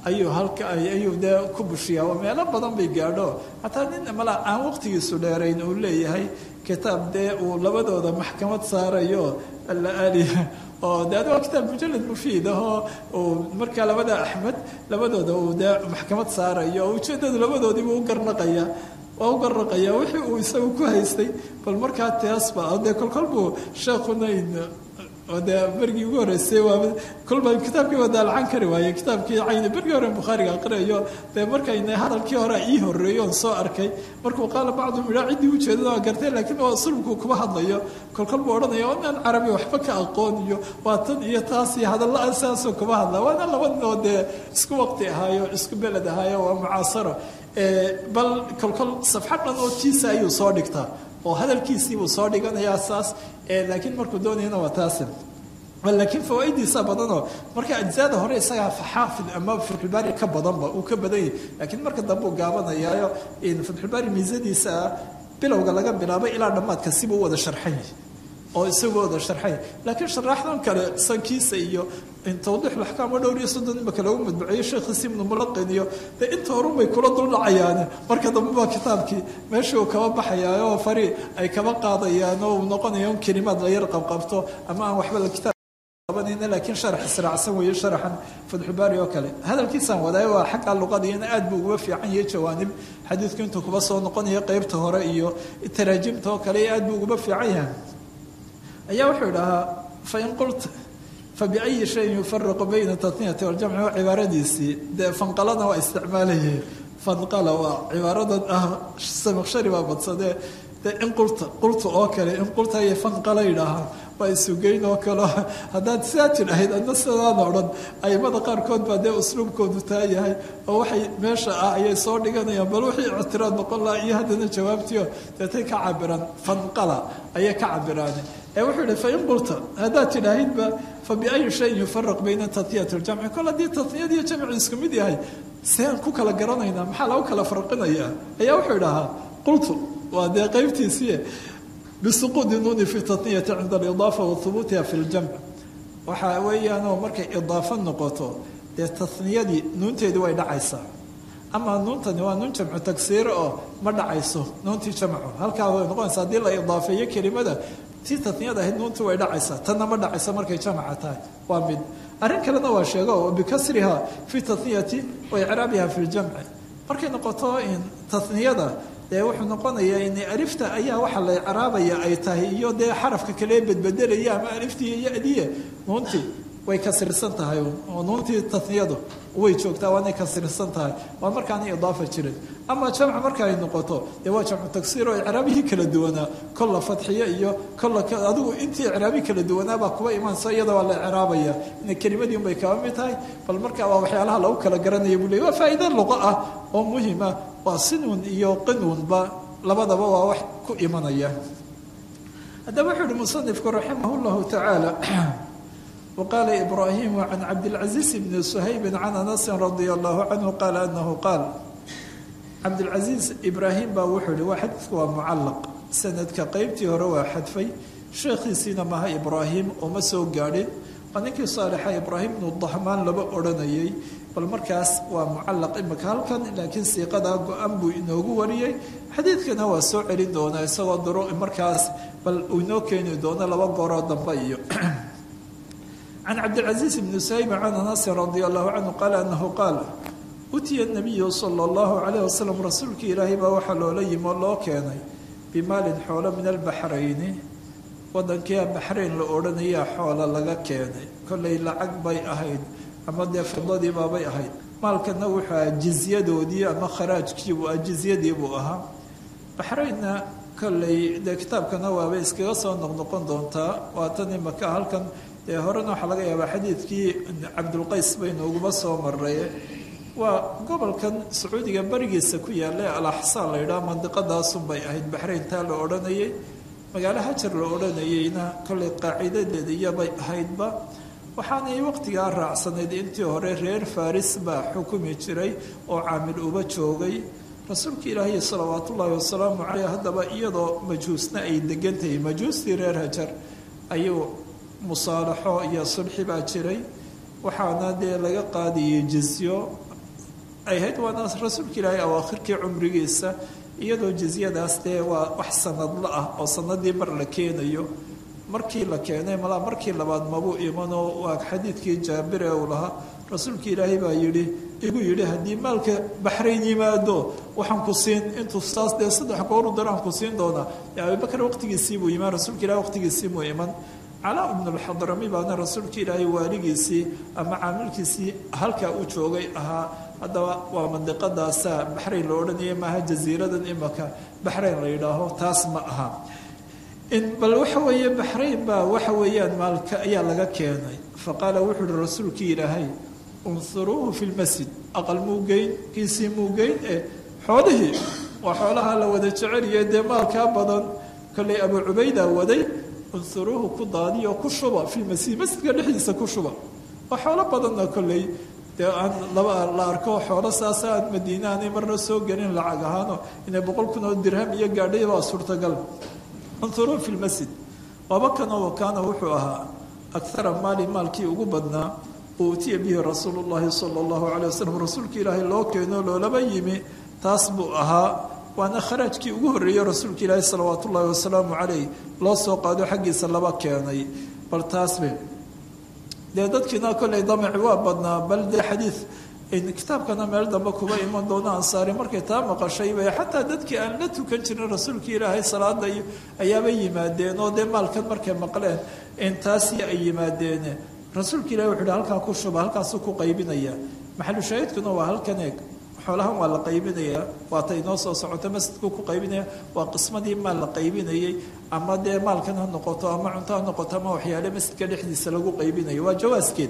ayuu dee ku bushiyaa oo meelo badan bay gaadho hataa nin mala aan waqtigiisu dheerayn uu leeyahay kitaab dee uu labadooda maxkamad saarayo alaaliya oo dee waa kitaab mujalad mufiid ahoo uu markaa labada axmed labadooda uu dee maxkamad saarayo oo ujeeddadu labadoodiibu u garnaqaya wixii uu isagu ku haystay bal markaa taasba dee kolkol buu sheekhunayn oo dee bergii ugu horreysay waa kolba kitaabkii waa daalacan kari waaye kitaabkii cayni bergii hore bukhaariga aqriyayo dee markayna hadalkii hore ii horreeyo oon soo arkay markuu qaala bacduhum ilaa ciddii ujeedada waa gartay laakiin waa usulubku kuma hadlayo kolkol buu odhanaya inaan carabi waxba ka aqoon iyo waa tan iyo taas iyo hadalla aan saasoo kuma hadla waana labadnoo dee isku waqti ahaayo isku beled ahaayo waa mucaasaro bal kolkol safxad dhan oo tiisa ayuu soo dhigtaa oo hadalkiisiibuu soo dhiganayaa saas laakiin markuu doonayana waa taasi laakiin fawaa'idiisa badanoo marka ajzaada hore isagaa xaafid ama fatxulbaari ka badanba uu ka badan yahay laakiin marka dambe uu gaabanayaayo fatxulbaari miisadiisa bilowga laga bilaabay ilaa dhammaadka sibuu wada sharxan yahay oo isagoo wada sharxay laakiin sharaxdan kale sankiisa iyo tawdiix laxkaam oo dhowr iyo 30 imaka lagu madbuceeyo sheekh ibn mulaqin iyo inta horun bay kula dul dhacayaan marka dambe baa kitaabkii meeshii uu kaba baxayaa oo fari ay kaba qaadayaan oo noqonayo kalimaad la yar qabqabto ama aan waxba la kitaab qabanayna laakiin sharax israacsan weeye sharaxan fatxu baari oo kale hadalkiisan wadaay waa xaq luqadiina aad buu uga fiican yahay jawaanib xadiidku intuu kuba soo noqonayo qaybta hore iyo taraajimta oo kale aad buu uga fiican yahay ayaa wuxuu dhahaa fa in qulta فبأي شيء يفرق بين التثنية والجمع وعبارتي ده فانقلنا واستعماله فانقل وعبارة سمخشري وبتصدق إن قلت أوكل إن قلت هي فانقل إلها ويسوقين أوكل هذا ساتر هيد الناس هذا نورد أي ماذا قار كود بعد أسلوب كود تاعي هاي وحي ماشى أي صور دقنا يبلوحي اعتراض نقول لا إيه هذا الجواب تيو تتك عبرا فانقل أي كعبراني وحده فإن قلت هذا تلاهيد فبأي شيء يفرق بين التثنية والجمع كل دي التثنية دي جمع اسكمدي هاي سين كوكا لقرانينا محل أو كلا فرقنا إياه أي وحدها قلت وهذا قيبتي سيه بسقوط النون في التثنية عند الإضافة وثبوتها في الجمع waxaa weeyaanoo markay idaafo noqoto dee tasniyadii nuunteedu way dhacaysaa ama nuuntani waa nuun jamcu tagsiir oo ma dhacayso nuuntii jamcu halkaa way noqonaysaa haddii la idaafeeyo kelimada tii tasniyada ahayd nuuntu way dhacaysaa tanna ma dhacayso markay jamca tahay waa mid arrin kalena waa sheego oo bikasriha fi tasniyati wa icraabiha fi ljamci markay noqoto in tasniyada dee wuxuu noqonayaa in alifta ayaa waxa la icraabaya ay tahay iyo dee xarafka kale bedbedelaya ama aliftii iyo adiye nuuntii way kasirsan tahay oo nuuntii tasniyadu way joogtaa waanay kasirsan tahay waa markaanay idaafa jirin ama jamc marka ay noqoto dee waa jamcu tagsiir oo icraabihii kala duwanaa kolla fadxiye iyo kolla adigu intii icraabi kala duwanaabaa kuwa imaansa iyada waa la icraabaya inay kelimadii unbay kaba mid tahay bal markaa waa waxyaalaha lagu kala garanaya buu leey waa faa'iido luqo ah oo muhima waa sinun iyo qinunba labadaba waa wax ku imanaya haddaba wuxuu uhi musanifku raximah llahu tacaala وقال إبراهيم عن عبد العزيز بن صهيب عن أنس رضي الله عنه قال أنه قال عبد العزيز إبراهيم باوحل واحد ومعلق سند كقيبتي هو حدفي شيخي سينما إبراهيم ومسو قاري ونكي صالح إبراهيم بن الضحمان لبا أرنيي بالمركز ومعلق إما كان لكن سيقضى أنبو إنه وريي حديث كان هو سوعر دونا سوى دروء المركز بل إنه كان دونا لبا قرى ضبايو عن عبد العزيز بن سهيب عن أنس رضي الله عنه قال أنه قال أتي النبي صلى الله عليه وسلم رسولك إلهي بوحلو لي والله كان بمال حول من البحرين ودنك يا بحرين لأورنيا حول لغا كان كل لعق بي أهيد أما دي فضادي ما بي أهيد مالك نوحا جزية دودي أما خراج كيبو الجزية دي بوها بحرين كل ده كتاب كان هو بيسكي غصة نقنقن دونتا واتني مكا هالكن horena waxaa laga yaabaa xadiidkii cabdulqays baynu uguba soo maray waa gobolkan sacuudiga barigiisa ku yaala al-axsaan la yidhaha mandiqadaasunbay ahayd baxrayntaa la odhanayay magaalo hajar la odhanayayna kollay qaaciidadeeda iyobay ahaydba waxaanay waqtigaa raacsanayd intii hore reer faris baa xukumi jiray oo caamil uba joogay rasuulka ilaahay salawaat ullaahi wasalaamu caleyh haddaba iyadoo majuusna ay degantahay majuustii reer hajar ayuu musaalaxo iyo sulxi baa jiray waxaana dee laga qaadiyey jizyo ay ahayd waana rasuulka ilaahay awaakhirkii cumrigiisa iyadoo jizyadaas dee waa wax sanadla ah oo sanadii mar la keenayo markii la keenay malaa markii labaad mabuu imanoo waa xadiidkii jaabire uu lahaa rasuulka ilaahay baa igu yidhi haddii maalka baxrayn yimaado waxaan ku siin intuu saas dee 3 goor u daraan ku siin doonaa abubakar waqtigiisii buu imaan rasuulka ilaahay waqtigiisii buu iman calaa ibn alxadrami baana rasuulka ilaahay waaligiisii ama caamilkiisii halkaa u joogay ahaa haddaba waa mandiqadaasa baxrayn la odhanaya maaha jasiiradan imaka baxrayn la yidhaaho taas ma aha bal waxa weeye baxrayn baa waxa weeyaan maalka ayaa laga keenay faqaala wuxuu uhi rasuulkii ilaahay unsuruuhu fi lmasjid aqal muugeyn kiisii muugeyn xoolihii waa xoolaha la wada jeceliye dee maalkaa badan kollay abu cubayda waday unsuruuhu ku daadiyo ku shuba fi lmasjid masjidka dhexdiisa ku shuba waa xoolo badanna kolley dee aan la arko xoolo saasa aan madiina aanay marna soo gelin lacag ahaano inay 100 kun oo dirham iyo gaadhay waa suurtagal unsuruuhu fi lmasjid wabakanoo kaana wuxuu ahaa akthara maalkii ugu badnaa uutiya bihi rasuulu llahi sala allahu calay wasalam rasuulka ilaahay loo keeno loolaba yimi taas buu ahaa waana kharaajkii ugu horreeyey rasuulka ilaahay salawaatu ullaahi wasalaamu caleyh loo soo qaado xaggiisa laba keenay bal taasbe dee dadkiina kolley damaci waa badnaa bal dee xadiid kitaabkana meel dambe kuba iman doona ansaari markay taa maqashay bay xataa dadkii aan la tukan jirin rasuulka ilaahay salaada ayaaba yimaadeen oo dee maalkan markay maqleen intaasi ay yimaadeen rasuulka ilahi wuxuu halkaa ku shuba halkaasuu ku qaybinaya maxalu shaahidkuna waa halkan eeg xoolahan waa la qaybinayaa waata inoo soo socota masjidku ku qaybinaya waa qismadii maal la qaybinayay ama dee maalkan ha noqoto ama cunto ha noqoto ama waxyaale masjidka dhexdiisa lagu qaybinayo waa jawaaskeed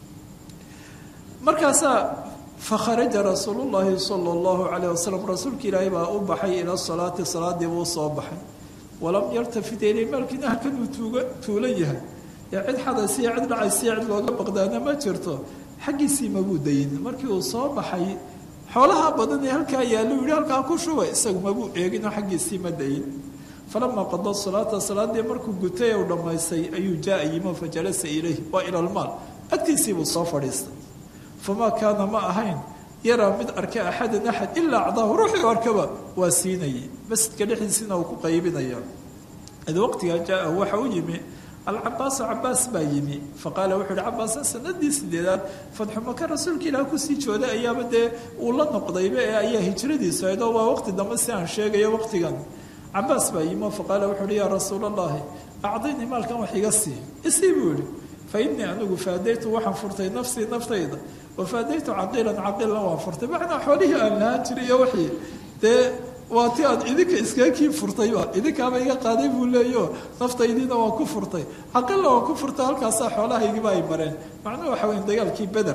markaasaa fakharaja rasuulu llaahi sala allahu calayh wasalam rasuulka ilaahay baa u baxay ila salaati salaadii buu soo baxay walam yartafid ilay maalkiina halkan uu tuulan yahay yaa cid xadaysiya cid dhacaysiya cid looga baqdaana ma jirto xaggiisii mabuu dayin markii uu soo baxay xoolaha badan ee halkaa yaallo yidhi halkaa ku shubay isagu mabuu eeginoo xaggiisii ma dayin falamaa qada salaata salaadii markuu gutay u dhammaystay ayuu jaa yimo fajalasa ilayhi waa ila almaal agtiisiibuu soo fadhiistay famaa kaana ma ahayn yaraa mid arka axadan axad ilaa acdaahu ruuxii arkaba waa siinayay masjidka dhexdiisina uu ku qaybinaya id waqtigaa jaa-ahu waxa u yimi alcabaasu cabaas baa yimi faqaala wuxuu ihi cabaasa sanadii sideedaad fatxu maka rasuulka ilaah kusii jooday ayaaba dee uu la noqdayba ee ayaa hijradiisu ahayd oo waa waqti dambe si aan sheegayo waqtigan cabaas baa yimi faqaala wuxuu uhi yaa rasuula allahi acdinii maalkan wax iga sii isii buu yihi fa inii anigu faadaytu waxaan furtay nafsii naftayda wafaadaytu caqiilan caqiilna waan furtay macnaa xoolihii aan lahaan jiray iyo wixii dee waa ti aad idinka iskaga kii furtayba idinkaaba iga qaaday buu leeyo naftaydiina waan ku furtay caqiilna waan ku furtay halkaasaa xoolahaygiba ay mareen macnuhu waxa weya dagaalkii beder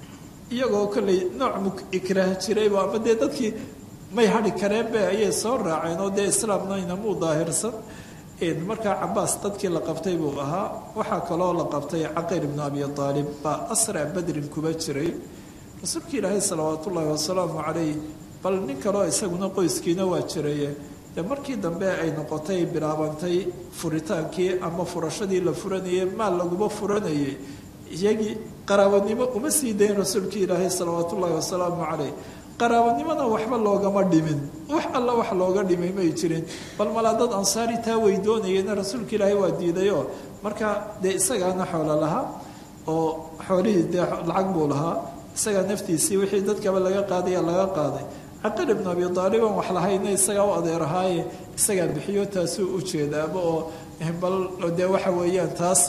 iyagoo kolley nooc ikraah jirayba ama dee dadkii may hadhi kareenbe ayay soo raaceen oo dee islaamnayna muu daahirsan markaa cabaas dadkii la qabtay buu ahaa waxaa kaloo la qabtay caqiil ibnu abi aalib baa asra badrin kuba jiray rasuulka ilaahay salawaat ullaahi wasalaamu calayh bal nin kaloo isaguna qoyskiina waa jiraye dee markii dambe ay noqotay bilaabantay furitaankii ama furashadii la furanayay maal laguma furanayay iyagii qaraabanimo uma sii dayn rasuulka ilaahay salawaat ullaahi wasalaamu calayh qaraabanimona waxba loogama dhimin wax alla wax looga dhimay may jirin bal malaa dad ansaari taa way doonayeenna rasuulka ilaahay waa diidayoo markaa dee isagaana xoolo lahaa oo xoolihii dee lacag buu lahaa isagaa naftiisii wixii dadkaba laga qaadaya laga qaaday caqiil ibnu abi aaliban wax lahayna isagaa u adeerahaaye isagaa bixiyo taasuu u jeedaaba oo bal dee waxa weeyaan taas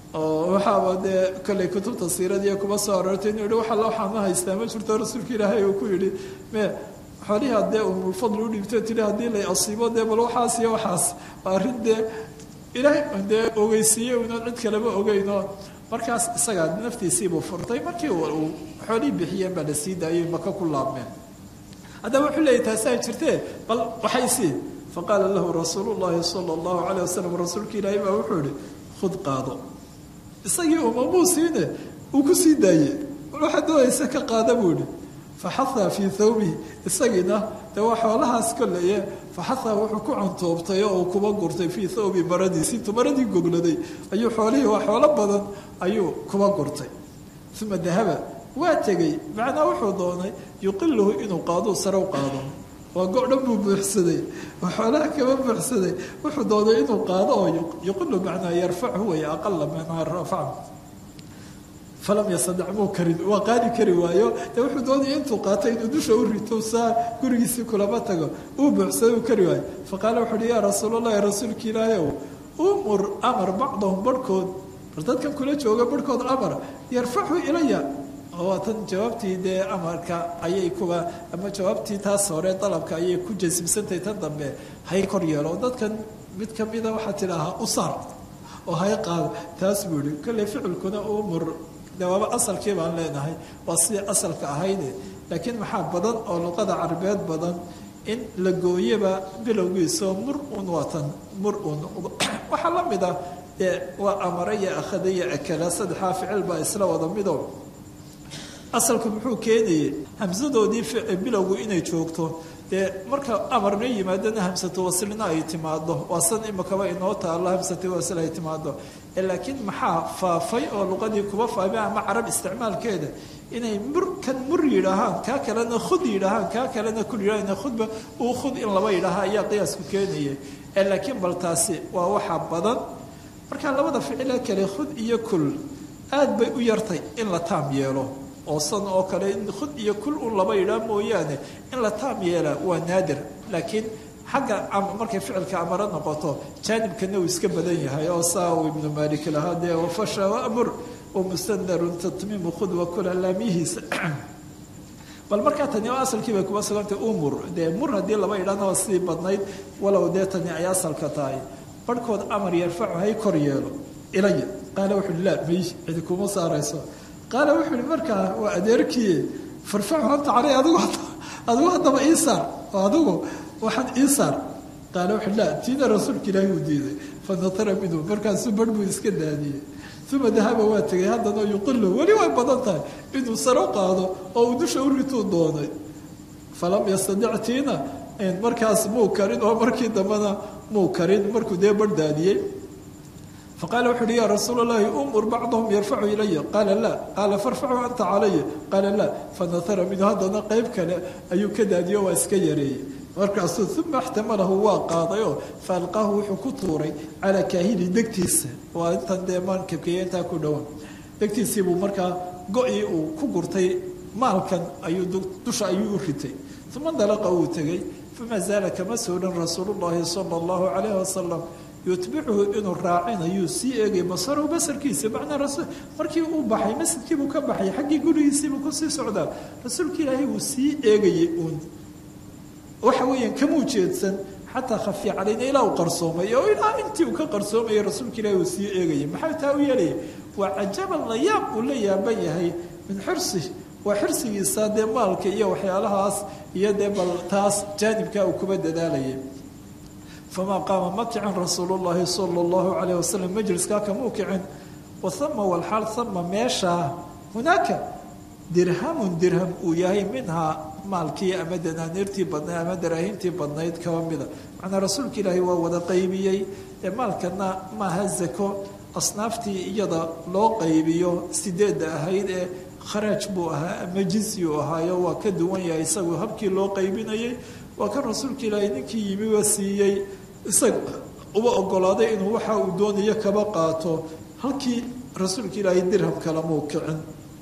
oo waxaaba dee kolley kutubta siiradiiyo kuma soo aroortay inuu yihi waxa waxaana haystaa ma jirto rasuulka ilaahay uu ku yidhi me xoolihii haddee umulfadl u dhibto tiri haddii lay asiibo dee bal waxaas iyo waxaas waa arrin dee ilaahay dee ogeysiiye unoon cid kaleba ogeyno markaas isagaa naftiisiibuu furtay markii uu xoolihii bixiyeen baa la sii daayay maka ku laabmeen haddaba wuxuu leeyahy taasaa jirtee bal waxay sii faqaala lahu rasuulu llaahi sala allahu calayh wasalam rasuulka ilaahay baa wuxuu yihi khud qaado isagii umamuu siine uu ku sii daaye waxaa doonaysa ka qaada buu ihi faxahaa fii thawbihi isagiina dee waa xoolahaas kolleye faxahaa wuxuu ku cantoobtay oo uu kuba gurtay fii thawbi maradiisi intuu maradii gogladay ayuu xoolihii waa xoolo badan ayuu kuba gurtay uma dahaba waa tegey macnaa wuxuu doonay yuqiluhu inuu qaaduu sare u qaado waa go-dhan buu buuxsaday oo xoolaha kaba buuxsaday wuxuu doonay inuu qaado oo yuqilu macnaa yarfachu way aqala manaa rafaca falam yastadic muu karin waa qaadi kari waayo dee wuxuu doonaya intuu qaatay inuu dusha u rito saa gurigiisii kulama tago uu buuxsaday uu kari waayo faqaala wuxu uhi yaa rasuulallahi rasuulka ilaahayow umur amar bacdahum barhkood bar dadkan kula jooga barhkood amar yarfaxu ilaya waa tan jawaabtii dee amarka ayay kuba ama jawaabtii taas hore dalabka ayay ku jasimsantahay tan dambe hay kor yeelo dadkan mid kamida waxaa tidhaahaa usaar oo hay qaado taas buu yihi kolley ficilkuna umur de waaba asalkii baan leenahay waa sidii asalka ahayde laakiin maxaa badan oo luqada carabeed badan in la gooyaba bilowgiisao mur-un waatan mur-un waxaa la mid ah dee waa amara iyo akhada iyo akala saddexaa ficil baa isla wada midow asalku muxuu keenayay hamsadoodii bilowgu inay joogto dee marka amarna yimaadana hamsatu waslina ay timaado waa san imakaba inoo taalo hamsatu wasl ay timaado laakiin maxaa faafay oo luqadii kuba faafay ama carab isticmaalkeeda inay kan mur yidhaahaan kaa kalena khud yidhaahaan kaa kalena kul yidhahaan khudba uu khud in laba yidhaaha ayaa qiyaasku keenaya laakiin bal taasi waa waxaa badan marka labada ficile kale khud iyo kul aad bay u yartay in la taam yeelo oo san oo kale in khud iyo kul un laba yidhaah mooyaane in la taam yeela waa naadir laakiin xagga markay ficilka amaro noqoto jaanibkana uu iska badan yahay oo saa uu ibnu maalik lahaa dee wafasha waamur wamustandarun tatmiimu khud wa kula laamihiisa bal markaa tani oo asalkii bay kuba sugantay umur dee mur haddii laba yidhahna waa sidii badnayd walow dee tani ay asalka tahay barhkood amar yarfacu hay kor yeelo ilaya qaala wuxu uhi laa may cidi kuma saarayso qaala wuxuu ihi markaa waa adeerkiie farfacu anta caley adigu haddaba ii saar oo adigu waxaan ii saar qaala wuxuu laa tiina rasuulka ilaahi uu diiday fanatara minhu markaasuu barh buu iska daadiyey uma dahaba waa tegay haddana yuqilu weli way badan tahay inuu saro qaado oo uu dusha u rituu doonay falam yastadic tiina markaas muu karin oo markii dambena muu karin markuu dee bardaadiyey faqaala wuxu uhi yaa rasuula allahi umur bacdahum yarfacu ilaya qaala laa qaala farfacu anta calaya qaala laa fanahara minhu haddana qeyb kale ayuu ka daadiyo waa iska yareeyey markaasuu uma axtamalahu waa qaaday oo faalqaahu wuxuu ku tuuray calaa kaahili degtiisa waa intan dee maankabkeeya intaa ku dhowan degtiisiibuu markaa go-ii uu ku gurtay maalkan ayuu dusha ayuu u ritay uma dalaqa uu tegey fama zaala kama soodan rasuulu llahi sala allahu calayhi wasalam yutbicuhu inuu raacinayuu sii eegay basarahu basarkiisa macnaa markii uu baxay masjidkiibuu ka baxay xaggii gurigiisiibuu kusii socdaa rasuulka ilaahay wuu sii eegayey uun waxa weeyaan kamuu jeedsan xataa khafiya calayna ilaa uu qarsoomay oo ilaa intii uu ka qarsoomayay rasuulka ilaahay uu sii eegayay maxaa taa u yeelaya waa cajaban la yaab uu la yaaban yahay min xirsi waa xirsigiisa dee maalka iyo waxyaalahaas iyo dee bal taas jaanibkaa uu kuba dadaalayay famaa qaama ma kicin rasuulu llahi sala allahu calayh wasalam majliskaa kamuu kicin wahama walxaal hama meeshaa hunaaka dirhamun dirham uu yahay minhaa maalkii ama danaaniirtii badnayd ama daraahintii badnayd kaba mida macnaa rasuulka ilaahay waa wada qaybiyey ee maalkana maaha zako asnaaftii iyada loo qaybiyo sideedda ahayd ee kharaaj buu ahaa ama jinsi uu ahaayo waa ka duwan yahay isagu habkii loo qaybinayay waa kan rasuulka ilaahay ninkii yimi waa siiyey isaga uba ogolaaday inuu waxa uu doonayo kaba qaato halkii rasuulka ilaahay dirham kalamuu kicin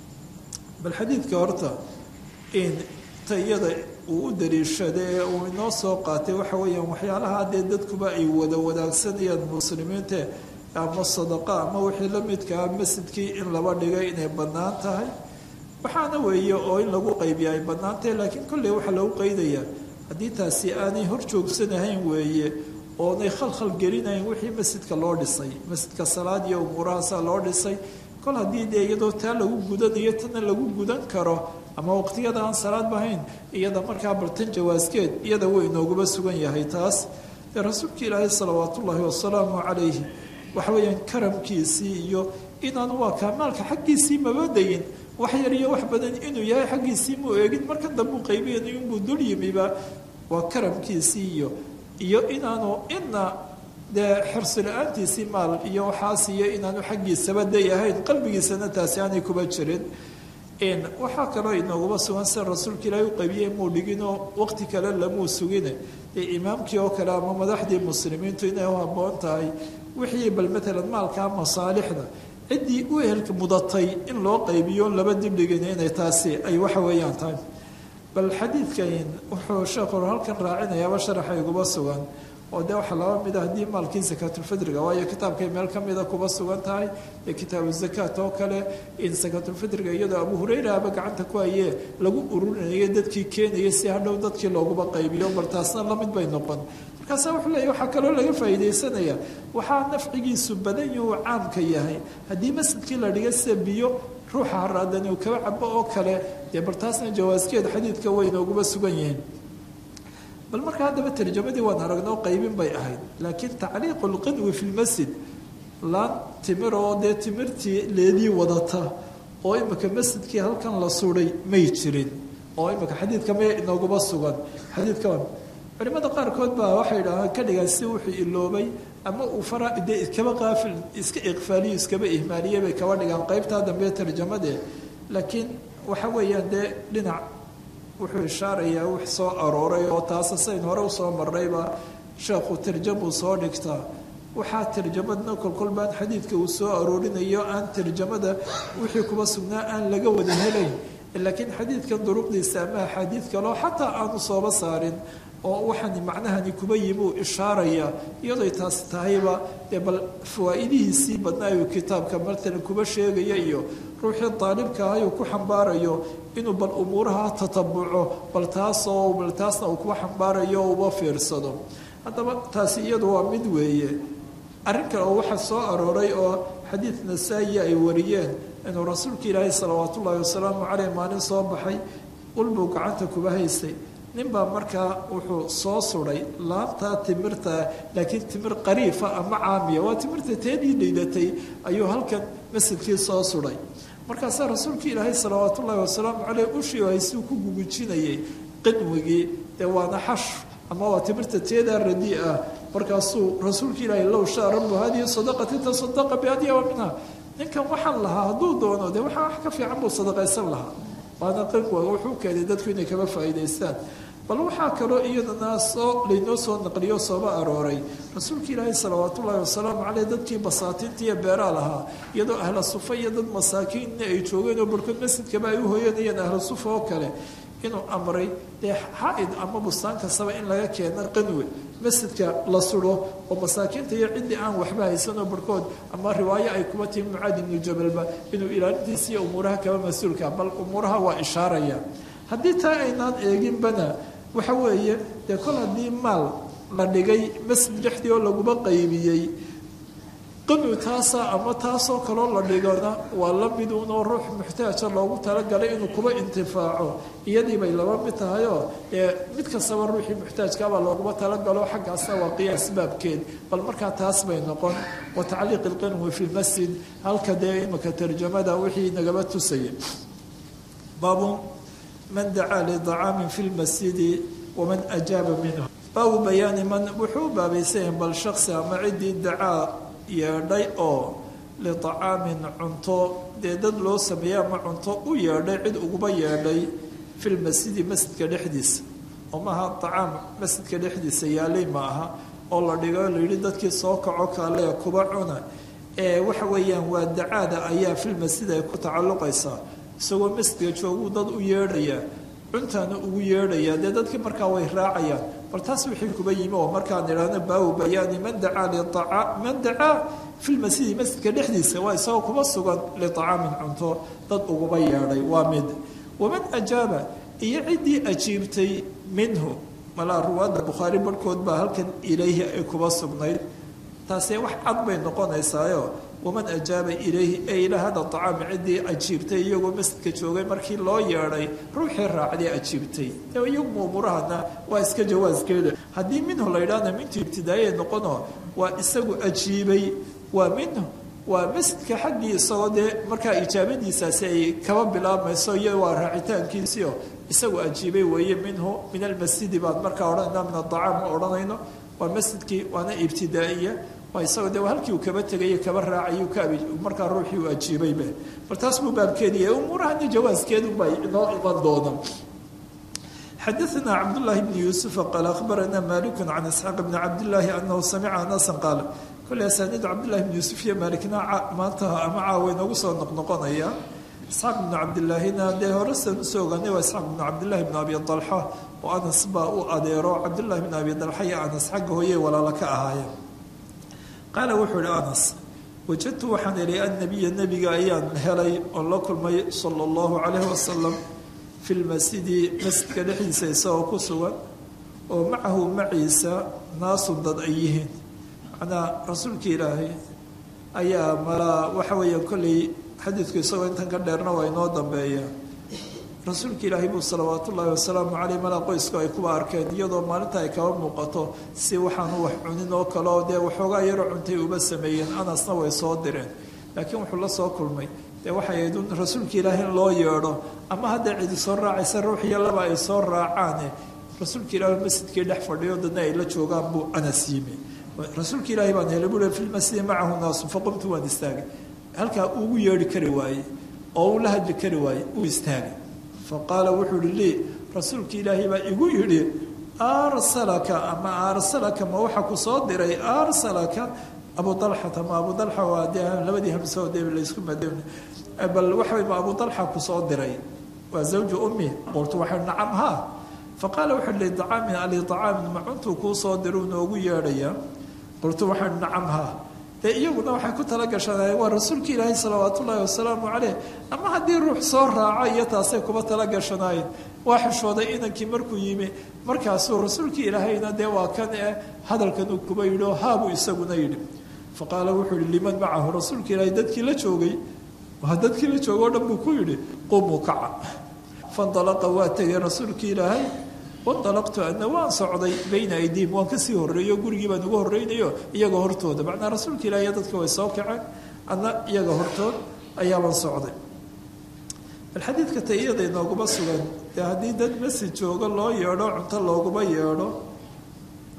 bal xadiidka horta in ta iyada uu u daliishaday ee uu inoo soo qaatay waxa weeyaan waxyaalaha dee dadkuba ay wada wadaagsanayaan muslimiinta ama sadaqa ama wixii la midkaa masjidkii in laba dhigay inay bannaan tahay waxaana weeye oo in lagu qaybiya ay bannaan tahay laakiin kolley waxaa lagu qaydayaa haddii taasi aanay hor joogsanahayn weeye oonay khalkhal gelinayn wixii masjidka loo dhisay masjidka salaad iyo umuurahaasaa loo dhisay kol haddii dee iyadoo taa lagu gudanayo tana lagu gudan karo ama waqtiyada aan salaadba hayn iyada markaa bartan jawaaskeed iyada wuu inooguba sugan yahay taas dee rasuulka ilaahay salawaatu ullaahi wasalaamu calayhi waxa weeyaan karamkiisii iyo inaanu waa kaamaalka xaggiisii mabadayin wax yar iyo wax badan inuu yahay xaggiisii muu eegin marka dambuu qaybiyanayo inbuu dul yimiba waa karamkiisii iyo inaanu ina dee xirsi la-aantiisii maal iyo waxaas iyo inaanu xaggiisaba day ahayn qalbigiisana taasi aanay kuba jirin waxaa kaloo inooguba sugan sida rasuulka ilaahay u qaybiyey muu dhiginoo waqti kale lamuu sugine dee imaamkii oo kale ama madaxdii muslimiintu inay u habboon tahay wixii bal matalan maalkaa masaalixda ciddii u ehelka mudatay in loo qaybiyo laba dibdhigin inay taasi ay waxa weeyaan tahay bal xadiidkan wuxuu sheekhu halkan raacinayaaba sharaxa iguba sugan oo dee waxaa laba mida haddii maalkii sakaatulfidriga waayo kitaabkay meel ka mida kuba sugan tahay ee kitaabu zakaat oo kale in sakaatulfidriga iyadoo abu hureyraaba gacanta ku hayee lagu ururinaya dadkii keenaya si hadhow dadkii looguba qaybiyo bal taasna lamid bay noqon markaasa wuxuu leeyahy waxaa kaloo laga faa'iidaysanaya waxaa nafcigiisu badan yahuu caamka yahay haddii masjidkii la dhiga sida biyo ruuxa haraadani uu kaba cabo oo kale dee bal taasna jawaaskeeda xadiidka way inooguba sugan yihiin bal markaa haddaba tarjamadii waan aragnoo qaybin bay ahayd laakiin tacliiqu lqidwi fi lmasjid laan timir oo dee timirtii leedii wadata oo imika masjidkii halkan la suday may jirin oo imika xadiidka may inooguba sugan xadiidkan culimada qaarkood baa waxay dhahaan ka dhigaan si wuxuu iloobay ama uu dee iskaba qaafil iska iqfaaliyo iskaba ihmaaliyey bay kaba dhigaan qaybtaa dambe tarjamadee laakiin waxa weeyaan dee dhinac wuxuu ishaarayaa wix soo arooray oo taasa sayn hore usoo marrayba sheekhu tarjamuu soo dhigtaa waxaa tarjamadna kolkol baan xadiidka uu soo aroorinayo aan tarjamada wixii kuba sugnaa aan laga wada helayn laakiin xadiidkan duruqdiisa ama axaadiid kaleo xataa aanu sooba saarin oo waxaan macnahani kuba yimi uu ishaaraya iyadooy taasi tahayba dee bal fawaa'idihiisii badnaayuu kitaabka matalan kuba sheegaya iyo ruuxii daalibka ahayuu ku xambaarayo inuu bal umuuraha tatabuco bal taasna uu kuba xambaarayo oo uba fiirsado haddaba taasi iyadu waa mid weeye arrin kale oo waxaa soo arooray oo xadiid nasaa-i ay wariyeen inuu rasuulka ilaahay salawaatu ullaahi wasalaamu caleyh maalin soo baxay ulbuu gacanta kuba haystay ninbaa markaa wuxuu soo suray laantaa timirta laakiin timir qariifa ama caamiya waa timirta teedii dhiidatay ayuu halkan masjidkii soo suray markaasaa rasuulka ilaahay salawaatu ullaahi wasalaamu caleyh ushii haysuu ku gugujinayay qidwigii dee waana xash ama waa timirta teedaa radii ah markaasuu rasuulka ilaahay low shaa rabbu hadihi sadaqati tasadaqa bihadiha wa minha ninkan waxaan lahaa hadduu doono dee waxaa wax ka fiican buu sadaqaysan lahaa waana qanwa wuxuu keenay dadku inay kaba faa'iidaystaan bal waxaa kaloo iyadana laynoo soo naqliyo sooba arooray rasuulka ilaahay salawaatu ullaahi wasalaamu caleyh dadkii basaatinta iyo beeraa lahaa iyadoo ahla sufa iyo dad masaakiinna ay joogeen oo barkood masjidkaba ay u hooyanayeen ahla sufa oo kale inuu amray dee xaa-id ama bustaan kastaba in laga keeno qanwe masjidka la suro oo masaakiinta iyo ciddii aan waxba haysanoo barhkood ama riwaayo ay kuba tihi mucaad ibnu jabalba inuu ilaalintiisa iyo umuuraha kaba mas-uulka bal umuuraha waa ishaaraya haddii taa aynaan eeginbana waxa weeye dee kol haddii maal la dhigay masjid dhexdii oo laguma qaybiyey qanu taasa ama taasoo kaloo la dhigona waa la mid unoo ruux muxtaaja loogu talagalay inuu kuba intifaaco iyadii bay laba mid tahayoo mid kastaba ruuxii muxtaajkaabaa looguma talagalo xaggaasna waa qiyaas baabkeed bal markaa taas bay noqon wa tacliiq ilqanwi fi lmasjid halka dee imika tarjamada wixii nagaba tusaya baabun man dacaa lidacaamin fi lmasjidi waman ajaaba minhu baabu bayaani man wuxuu baabaysayahin bal shaksi ama ciddii dacaa yeedhay oo liطacaamin cunto dee dad loo sameeyey ama cunto u yeedhay cid uguba yeedhay fi lmasjidi masjidka dhexdiisa oo maaha acaam masjidka dhexdiisa yaalay ma aha oo la dhigo layidhi dadkii soo kaco kale kuba cuna waxa weeyaan waa dacaada ayaa filmasjid ay ku tacalluqaysaa isagoo masjidka jooguu dad u yeedhayaa cuntaana ugu yeedhayaa dee dadkii markaa way raacayaan bal taas wixii kuba yimi oo markaan idhaahno baabu bayaani man dacaa fi lmasjidi masjidka dhexdiisa waa isagoo kuba sugan liطacaamin cunto dad uguba yeedhay waa mid waman ajaaba iyo ciddii ajiibtay minhu malaa ruwaadda bukhaari barhkood baa halkan ilayhi ay kuba sugnayd taasee wax cad bay noqonaysaayo waman ajaaba ilayhi ee ilaa hada acaami ciddii ajiibtay iyagoo masjidka joogay markii loo yeedhay ruuxii raacday ajiibtay iyagu umuurahana waa iska jawaaskeeda haddii minhu la yidhaahna mintu ibtidaayay noqono waa isagu ajiibay waa minhu waa masjidka xaggii isagoo dee markaa ijaabadiisaasi ay kaba bilaabmayso iyo waa raacitaankiisiio isagu ajiibay weeye minhu min almasjidi baan markaa odhanayna min aacaam ma odhanayno waa masjidkii waana ibtidaaiya waa isagoo de halkii uu kaba tegay kaba raacay markaa ruuxii uu ajiibayba bal taas buu baabkeediya umuurahana jawaaskeedubaa inoo iman doona xadaثna cabdالlahi bn yuusufa qaal akhbarana maliku can isxaaq bni cabdillaahi anahu samica anasan qaal kole asaaniid cabdillahi bn yuusuf iyo maalikna maanta ama caawa inoogu soo noqnoqonaya isxaaq bnu cabdilaahina dee horesan usoo ogaanay waa isxaaq bnu cabdillahi bn abi dalxa oo anas baa u adeero cabdillahi bn abi dalxa iyo anas xagga hooye walaalo ka ahaayeen qaala wuxuu ihi anas wajadtu waxaan idhi annabiya nebiga ayaan helay oo la kulmay sala allahu calayhi wasalam fi lmasjidi masjidka dhexdiisa isagoo ku sugan oo macahu maciisa naasun dad ay yihiin macnaa rasuulka ilaahay ayaa malaa waxa weeyaan kolley xadiidku isagoo intan ka dheerna waa inoo dambeeya rasuulka ilaahay buu salawaatu ullaahi wasalaamu caleyh malaa qoysku ay kuba arkeen iyadoo maalinta ay kaba muuqato si waxaanu wax cunin oo kale oo dee waxoogaa yaroo cuntay uba sameeyeen anasna way soo direen laakiin wuxuu la soo kulmay dee waxay ahayd rasuulka ilaahay in loo yeedho ama hadday cidi soo raacaysa ruux iyo laba ay soo raacaane rasuulka ilaahay masjidkii dhex fadhiyo dadna ay la joogaan buu anas yimi rasuulka ilaahay baan helay buu fi lmasjidi macahu naasu faqumtu waan istaagay halkaa ugu yeedhi kari waaye oo uu la hadli kari waaye uu istaagay faqaala wuxuu ihi lii rasuulka ilaahay baa igu yidhi arsalaka ama arsalaka ma waxa ku soo diray arsalaka abu dalxata ma abu dalxa waa dee labadii hamsoo dee laysku madown bal waxa ma abu dalxa ku soo diray waa zawju ummi qultu waxa nacam ha faqaala wuxuu li dacaamin ali dacaamin ma cuntuu kuu soo diru noogu yeedhaya qultu waxa nacam ha dee iyaguna waxay ku tala gashanaayeen waa rasuulka ilaahay salawaatu ullaahi wasalaamu caleyh ama haddii ruux soo raaco iyo taasay kuba tala gashanaayeen waa xishooday inankii markuu yimi markaasuu rasuulkii ilaahayna dee waa kan hadalkan uu kuba yidhi oo haabuu isaguna yidhi faqaala wuxuu yihi liman macahu rasuulka ilaahay dadkii la joogay waa dadkii la joogay oo dhan buu ku yidhi qumuu kaca fandalaqa waa tegay rasuulkii ilaahay wanalaqtu ana waan socday bayna aydiihim waan kasii horreeyo gurigii baan uga horreynayo iyaga hortooda macnaa rasuulka ilaahiy dadka way soo kaceen adna iyaga hortood ayaabaan socday bal xadiidka ta iyada inooguma sugan dee haddii dad masjid joogo loo yeedho cunto looguma yeedho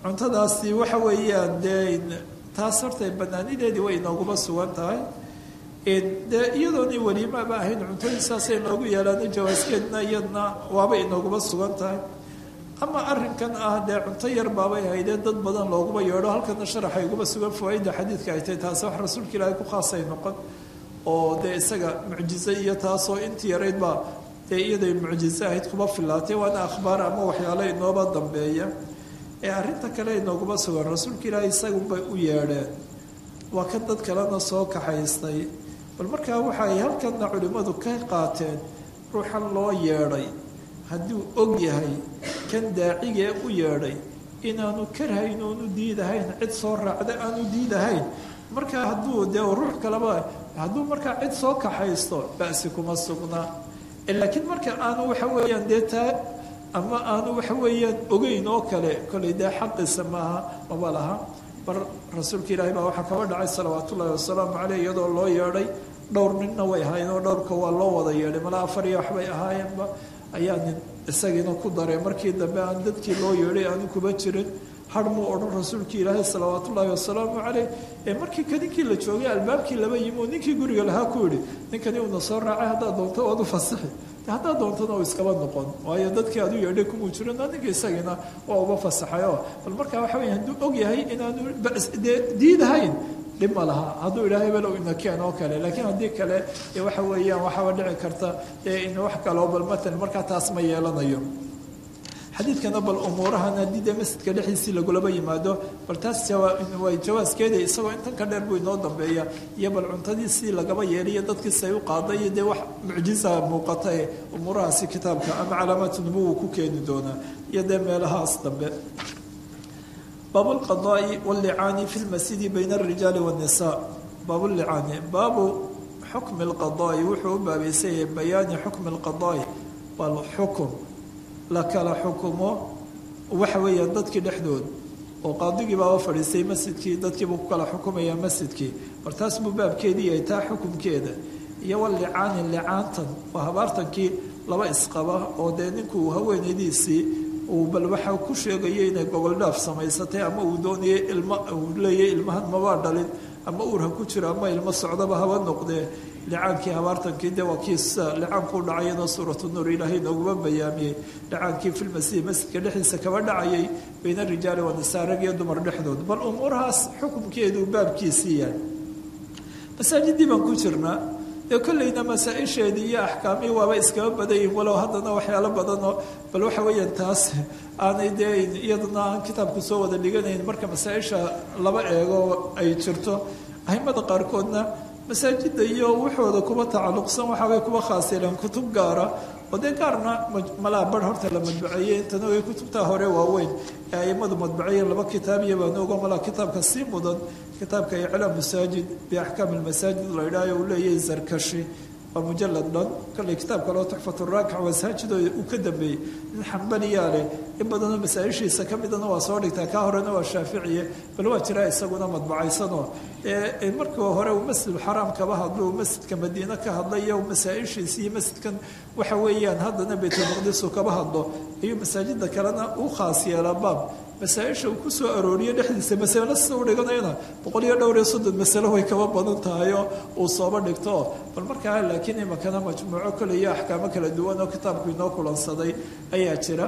cuntadaasi waxa weeyaan dee taas horta banaanideedii way inooguba sugan tahay dee iyadooni weliimaba ahayn cuntadii saasay inoogu yeelaan jawaaskeedna iyadna waaba inooguba sugan tahay ama arrinkan ah dee cunto yar baabay haydee dad badan looguba yeedho halkana sharaxay uguba sugan fawaaida xadiidka ay tahay taasi wax rasuulka ilaahay ku khaasay noqon oo dee isaga mucjize iyo taasoo intii yarayd baa dee iyaday mucjize ahayd kuba filaatay waana akhbaar ama waxyaalo inooba dambeeya arrinta kale inooguba sugan rasuulka ilaahay isagunbay u yeedheen waa kan dad kalena soo kaxaystay bal markaa waxaay halkana culimmadu ka qaateen ruuxan loo yeedhay hadduu og yahay kan daacigee u yeedhay inaanu karhayn oonu diidahayn cid soo raacda aanu diidahayn markaa hadduu dee ruux kaleba hadduu markaa cid soo kaxaysto ba'si kuma sugnaa laakiin marka aanu waxa weeyaan dee taa ama aanu waxa weeyaan ogeyn oo kale kollay dee xaqiisa maaha maba laha bar rasuulka ilaahay baa waxaa kaba dhacay salawaatu ullaahi wasalaamu caleyh iyadoo loo yeedhay dhowr ninna way ahaayeen oo dhowrka waa loo wada yeedhay mala afar iyo waxbay ahaayeenba ayaa nin isagiina ku daray markii dambe aan dadkii loo yeedhay aanu kuba jirin har muu odhan rasuulkii ilaahay salawaatu ullaahi wasalaamu caleyh markii kaninkii la joogay albaabkii laba yimi oo ninkii guriga lahaa ku yidhi ninkani uuna soo raacay haddaad doonto waad u fasixi haddaad doontona u iskaba noqon waayo dadkii aad u yeedhay kumuu jirin ninka isagiina waa uba fasaxayo bal markaa waxa weya hadduu og yahay inaanu diidahayn dhib ma laha hadduu ilaahay balow inakeen oo kale laakiin haddii kale waxa weeyaan waxaaba dhici karta in wax kaloo bal matalan markaa taas ma yeelanayo xadiidkana bal umuurahan haddii dee masjidka dhexdiisii lagulaba yimaado bal taas way jawaaskeeda isagoo intan ka dheer buu inoo dambeeya iyo bal cuntadiisii lagaba yeeliyo dadkiisay u qaaday iyo dee wax mucjiza muuqata ee umuurahaasi kitaabka ama calaamaatu nubuwa ku keeni doonaa iyo dee meelahaas dambe baabu lqadaai wallicaani fi lmasjidi bayna alrijaali waannisaa baabu licaani baabu xukmi lqadaai wuxuu u baabaysayay bayaani xukmi lqadaai bal xukum la kala xukumo waxa weeyaan dadkii dhexdood oo qaadigii baaba fadhiistay masjidkii dadkiibuu ku kala xukumayaa masjidkii bal taas buu baabkeedii yahay taa xukumkeeda iyo wallicaani licaantan waa habaartankii laba isqaba oo dee ninkuu haweenaydiisii uu bal waxa ku sheegaya inay gobol dhaaf samaysatay ama uu doonayay ilmo uu leeyahay ilmahan mabaa dhalin ama uur ha ku jiro ama ilmo socdaba haba noqdee licaankii habaartankii dee waa kiisa licaankuu dhacayana suuratu nuur ilaahay nooguma bayaamiyey licaankii filmasjid masjidka dhexdiisa kaba dhacayay bayna arijaali wanisaa rag iyo dumar dhexdood bal umuurahaas xukumkeeduu baabkiisii yahay masaajidii baan ku jirnaa dee kollayna masaa-isheedii iyo axkaamihii waaba iskaba badayin walow haddana waxyaalo badanoo bal waxa weeyaan taas aanay dee iyaduna aan kitaabku soo wada dhiganayn marka masaa-isha laba eego ay jirto ahimada qaarkoodna masaajida iyo waxooda kuba tacalluqsan waxaabay kuba khaas yeeleen kutub gaara oo dee gaarna malaa bar horta la madbaceeyey intana way kutubtaa hore waaweyn ee aimadu madbaceeyeen laba kitaab iyo baan ogo malaa kitaabka sii mudan kitaabka iclaam masaajid biaxkaam almasaajid la idhaayo uu leeyahay zarkashi waa mujalad dhan kolley kitaab kaloo tuxfatu raakic masaajid uu ka dambeeyey nin xambaliyaa leh in badanoo masaa-ishiisa ka midana waa soo dhigtaa kaa horena waa shaaficiye bal waa jiraa isaguna madbacaysanoo markii hore uu masjidulxaraam kaba hadlo uu masjidka madiine ka hadlay iyo masaa-ishiisa iyo masjidkan waxa weeyaan haddana baytulmaqdisu kaba hadlo ayuu masaajida kalena u khaas yeelaa baab masaa-isha uu ku soo arooriyo dhexdiisa masalo sida u dhiganayana 130 masalo way kaba badan tahay oo uu sooba dhigto bal markaa laakiin imakana majmuuco kale iyo axkaamo kala duwan oo kitaabku inoo kulansaday ayaa jira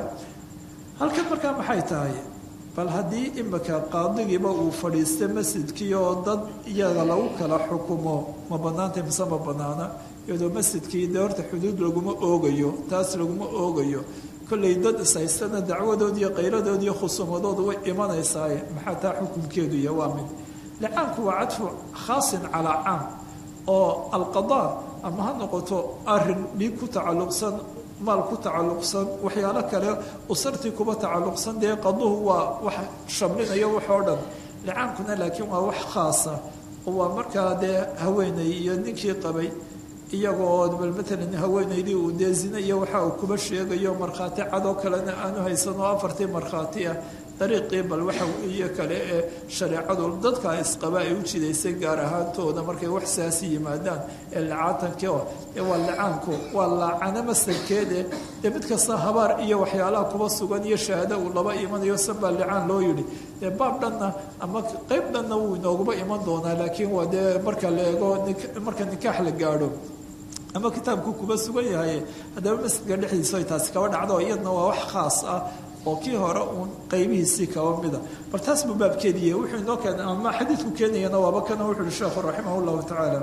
halkan markaa maxay tahay bal haddii imaka qaadigiiba uu fadhiistay masjidkii oo dad iyaga lagu kala xukumo ma banaantay mise ma banaana iyadoo masjidkii dee horta xuduud laguma oogayo taas laguma oogayo kolley dad ishaystana dacwadood iyo qayradood iyo khusuumadood way imanaysaa maxaa taa xukunkeedu iyo waa mid licaanku waa cadfu khaasin calaa caam oo alqadaa ama ha noqoto arin dhiig ku tacalluqsan maal ku tacalluqsan waxyaalo kale usartii kuba tacalluqsan dee qaduhu waa wax shamlinayo waxoo dhan licaankuna laakiin waa wax khaasa oo waa markaa dee haweenay iyo ninkii qabay iyagoo bal matalan haweenaydii uu dee zina iyo waxa uu kuba sheegayo markhaati cadoo kalena aanu haysanoo 4 markhaati ah dariiqii bal waxa iyo kale ee shareecadu dadka isqaba ay u jidaysay gaar ahaantooda markay wax saasi yimaadaan ee lacaatanka waa lacaanku waa laacana masalkeede ee mid kasta habaar iyo waxyaalaha kuba sugan iyo shahaado uu laba imanayo sabaa lacaan loo yidhi ee baab dhanna ama qayb dhanna wuu inooguba iman doonaa laakiin waa dee marka la eego marka nikaax la gaadho ama kitaabku kuba sugan yahay haddaba masjidka dhexdiisa ay taasi kaba dhacdo iyadna waa wax khaas ah oo kii hore uun qaybihiisii kaba mida bal taas buu baabkeediiye wuxuu inoo keenay ama xadiidku keenayana waaba kana wuxu uhi sheekhu raximah llahu tacaala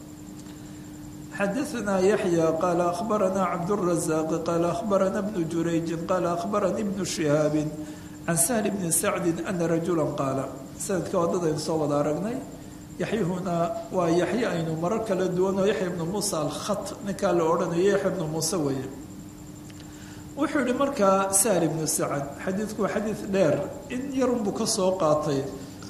xadaثna yaحyى qaala akhbarana cabdالraزaaq qaala akhbarana bnu jurayji qaala akhbarani bnu shihaabi can sahl bni sacdi ana rajula qaala sanadka wadadaynu soo wada aragnay yaxyuhuna waa yaxye aynu marar kala duwanoo yaxya ibnu muusa alkhat ninkaa la odhanayo yaxya ibnu muuse weeye wuxuu yihi markaa sahl ibnu sacad xadiidku waa xadiid dheer in yarunbuu ka soo qaatay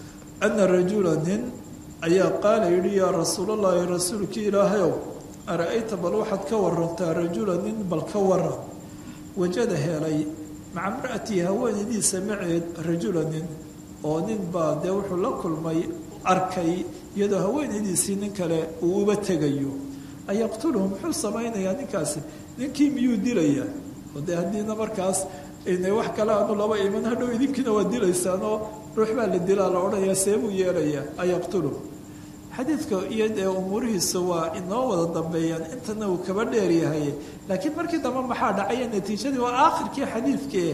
ana rajula nin ayaa qaala yidhi yaa rasuulallaahi rasuulkii ilaahayow ara-ayta bal waxaad ka warantaa rajula nin bal ka waran wajada helay maca mra'atii haweenaydiisa maceed rajula nin oo nin baa dee wuxuu la kulmay arkay iyadoo haweenaydiisii nin kale uu uba tegayo ayaqtuluhu muxuu samaynayaa ninkaasi ninkii miyuu dilayaa oo dee haddiina markaas wax kale aanu laba iman hadhow idinkiina waa dilaysaanoo ruux baa la dilaa la odhanayaa seebuu yeelayaa ayaqtuluhu xadiidka iyo dee umuurihiisa waa inoo wada dambeeyaan intana uu kaba dheeryahay laakiin markii dambe maxaa dhacaya natiijadii waa aakhirkii xadiidkee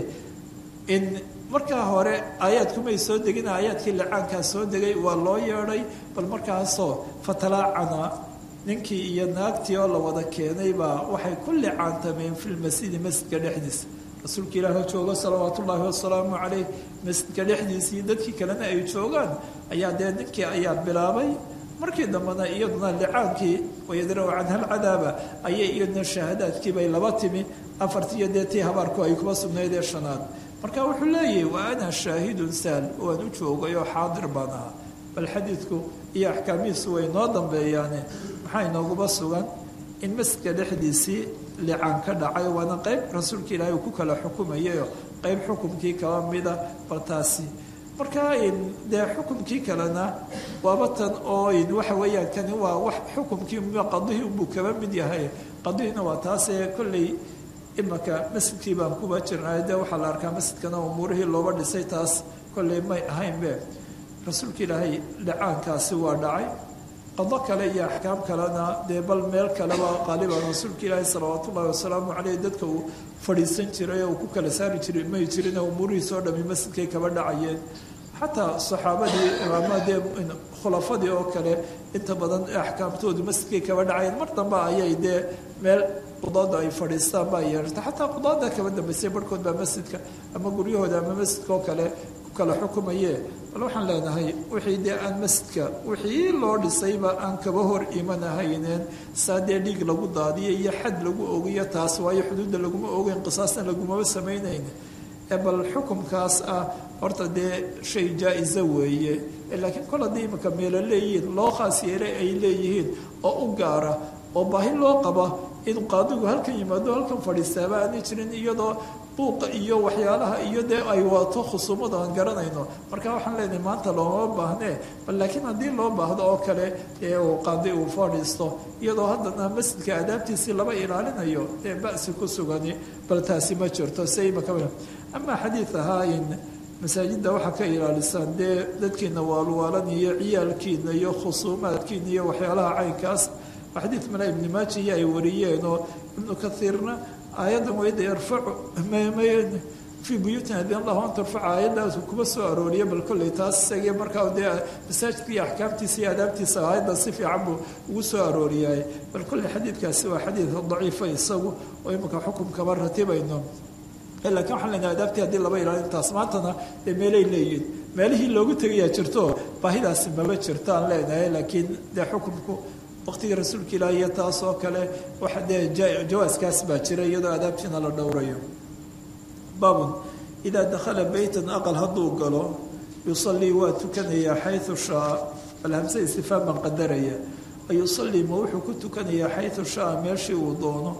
in markaa hore aayaadkumay soo degin aayaadkii licaankaa soo degay waa loo yeedhay bal markaasoo fatalaacana ninkii iyo naagtii oo la wada keenay baa waxay ku licaantameen filmasjidi masjidka dhexdiisa rasuulka ilaah oo joogo salawaatu ullaahi wasalaamu caleyh masjidka dhexdiisii dadkii kalena ay joogaan ayaa dee ninkii ayaa bilaabay markii dambena iyaduna licaankii wayadraw canha alcadaaba ayay iyaduna shahaadaadkii bay laba timi afartiiyo dee tii habaarku ay kuba sugnayd ee shanaad marka wuxuu leeyahay wa ana shaahidun saal waan u joogay oo xaadir baan ahaa bal xadiidku iyo axkaamihiisu way noo dambeeyaane maxaa inooguba sugan in masjidka dhexdiisii licaan ka dhacay waana qayb rasuulka ilaahay uu ku kala xukumayayo qayb xukumkii kaba mida bal taasi markaa dee xukumkii kalena waaba tan oo waxa weeyaan kani waa wax xukumkii qadihii unbuu kaba mid yahay qadihiina waa taasee kolley imaka masjidkii baan kuba jirnay dee waxaa la arkaa masjidkana umuurihii looba dhisay taas kolley may ahaynbe rasuulka ilaahay licaankaasi waa dhacay qado kale iyo axkaam kalena dee bal meel kaleba qaaliban rasuulka ilaahay salawaatu ullahi wasalaamu caleyh dadka uu fadhiisan jiray oo uu ku kala saari jiray may jirin umuurihiisoo dhami masjidkay kaba dhacayeen xataa saxaabadii ama dee khulafadii oo kale inta badan axkaamtoodu masjidkay kaba dhacayeen mar dambe ayay dee meel qudaada ay fadhiistaan baa yeerta xataa qudaada kaba dambeysay barhkood baa masjidka ama guryahooda ama masjidka oo kale ku kala xukumaye bal waxaan leenahay wixii dee aan masjidka wixii loo dhisayba aan kaba hor imanahayneen saa dee dhiig lagu daadiyo iyo xad lagu ogiyo taas waayo xuduudda laguma ogeyn qisaasna lagumaba samaynayn bal xukumkaas ah horta dee shay jaa-isa weeye laakiin kol haddii imika meelo leeyihiin loo khaas yeelay ay leeyihiin oo u gaara oo baahi loo qaba in qaadigu halkan yimaado halkan fadhiistaaba aanay jirin iyadoo buuqa iyo waxyaalaha iyo dee ay waato khusuumada aan garanayno marka waxaan leenahay maanta looma baahnee bal laakiin haddii loo baahdo oo kale ee uu qaadi uu fadhiisto iyadoo haddana masjidka aadaabtiisii laba ilaalinayo dee ba'si ku sugani bal taasi ma jirto se imaka amaa xadiid ahaa in masaajidda waxaa ka ilaalisaan dee dadkiina waalwaalan iyo ciyaalkiina iyo khusuumaadkiina iyo waxyaalaha caynkaas xadiid mala ibni maaji iyo ay wariyeenoo ibnu kaiirna aayaddan wayda yarfacu fii buyuutin hadii allahu an tarfaca aayaddaas kuma soo arooriya bal kolley taas isagii markaa dee masaajidka iyo axkaamtiisa iyo adaabtiisa aayaddan si fiican buu ugu soo arooriyaay bal kolley xadiidkaasi waa xadiid daciifa isagu oo imika xukumkaba ratibayno laakiin waxaan leenahay adaabtii haddii laba ilaalin taas maantana dee meelay leeyihin meelihii loogu tegayaa jirto baahidaasi maba jirto aan leenahay laakiin dee xukumku waqtigii rasuulka ilaahi iyo taas oo kale waxa dee jawaaskaas baa jira iyadoo adaabtiina la dhowrayo baabun idaa dakhala beytan aqal hadduu galo yusallii waa tukanayaa xayu shaa alhamse istifhaam baan qadaraya ayusallii ma wuxuu ku tukanayaa xayu shaa meeshii uu doono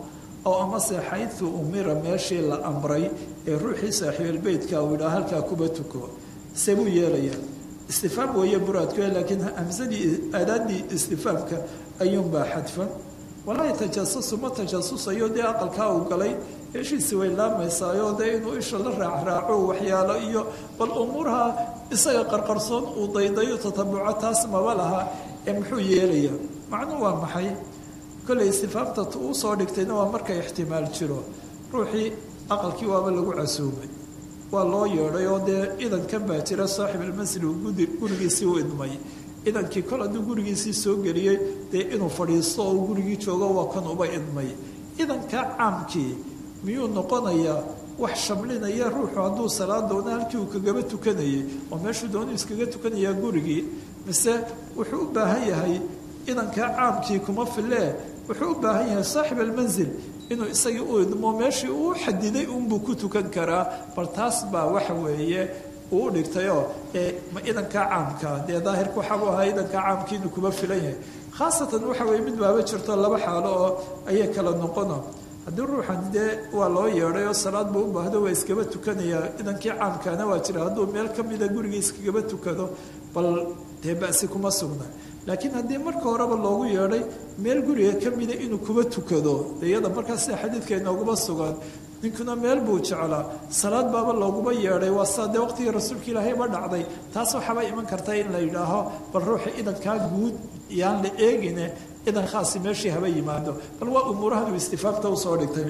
oo amase xaytu umira meeshii la amray ee ruuxii saaxiibulbeytka uu yidhaha halkaa kuba tuko see buu yeelayaa istifaam weeye muraadku laakiin hamsadii aadaadii istifaamka ayuunbaa xadfan walaa yatajasusu ma tajasusayo dee aqalkaa uu galay heshiisi way laamaysaayoo dee inuu isha la raacraaco waxyaalo iyo bal umuuraha isaga qarqarsoon uu daydayo tatabuco taas maba laha ee muxuu yeelayaa macnuu waa maxay kollay istifaamta uu soo dhigtayna waa markay ixtimaal jiro ruuxii aqalkii waaba lagu casuumay waa loo yeedhay oo dee idankan baa jira saaxibalmasjid uu gurigiisii u idmay idankii kol hadduu gurigiisii soo geliyey dee inuu fadhiisto oo uu gurigii joogo waa kan uba idmay idanka caamkii miyuu noqonayaa wax shamlinaya ruuxu hadduu salaad doona halkii uu kagaba tukanayay oo meeshuu doonu iskaga tukanayaa gurigii mise wuxuu u baahan yahay idanka caamkii kuma filee wuxuu u baahan yahay saaxib almanzil inuu isagii u idmo meeshii uu xadiday unbuu ku tukan karaa bal taas baa waxa weeye uu dhigtayoo ma idankaa caamka dee daahirka waxaabuu ahaa idankaa caamkii inuu kuma filan yahay khaasatan waxa weye mid baaba jirto laba xaalo oo ayay kala noqono haddii ruuxan dee waa loo yeedhay oo salaad buu u baahdo waa iskaba tukanayaa idankii caamkaana waa jira hadduu meel ka mida gurigii iskagaba tukado bal dee ba'si kuma sugna laakiin haddii marka horeba loogu yeedhay meel guriga ka mida inuu kuba tukado dee iyada markaa sida xadiidka inooguma sugan ninkuna meel buu jeclaa salaad baaba looguma yeedhay waa saa dee waqtigii rasuulka ilaahay ba dhacday taas waxaaba iman karta in la yidhaaho bal ruuxa idankaa guud yaan la eegine idan khaasi meeshii haba yimaado bal waa umuurahan uu istifaamta usoo dhigtay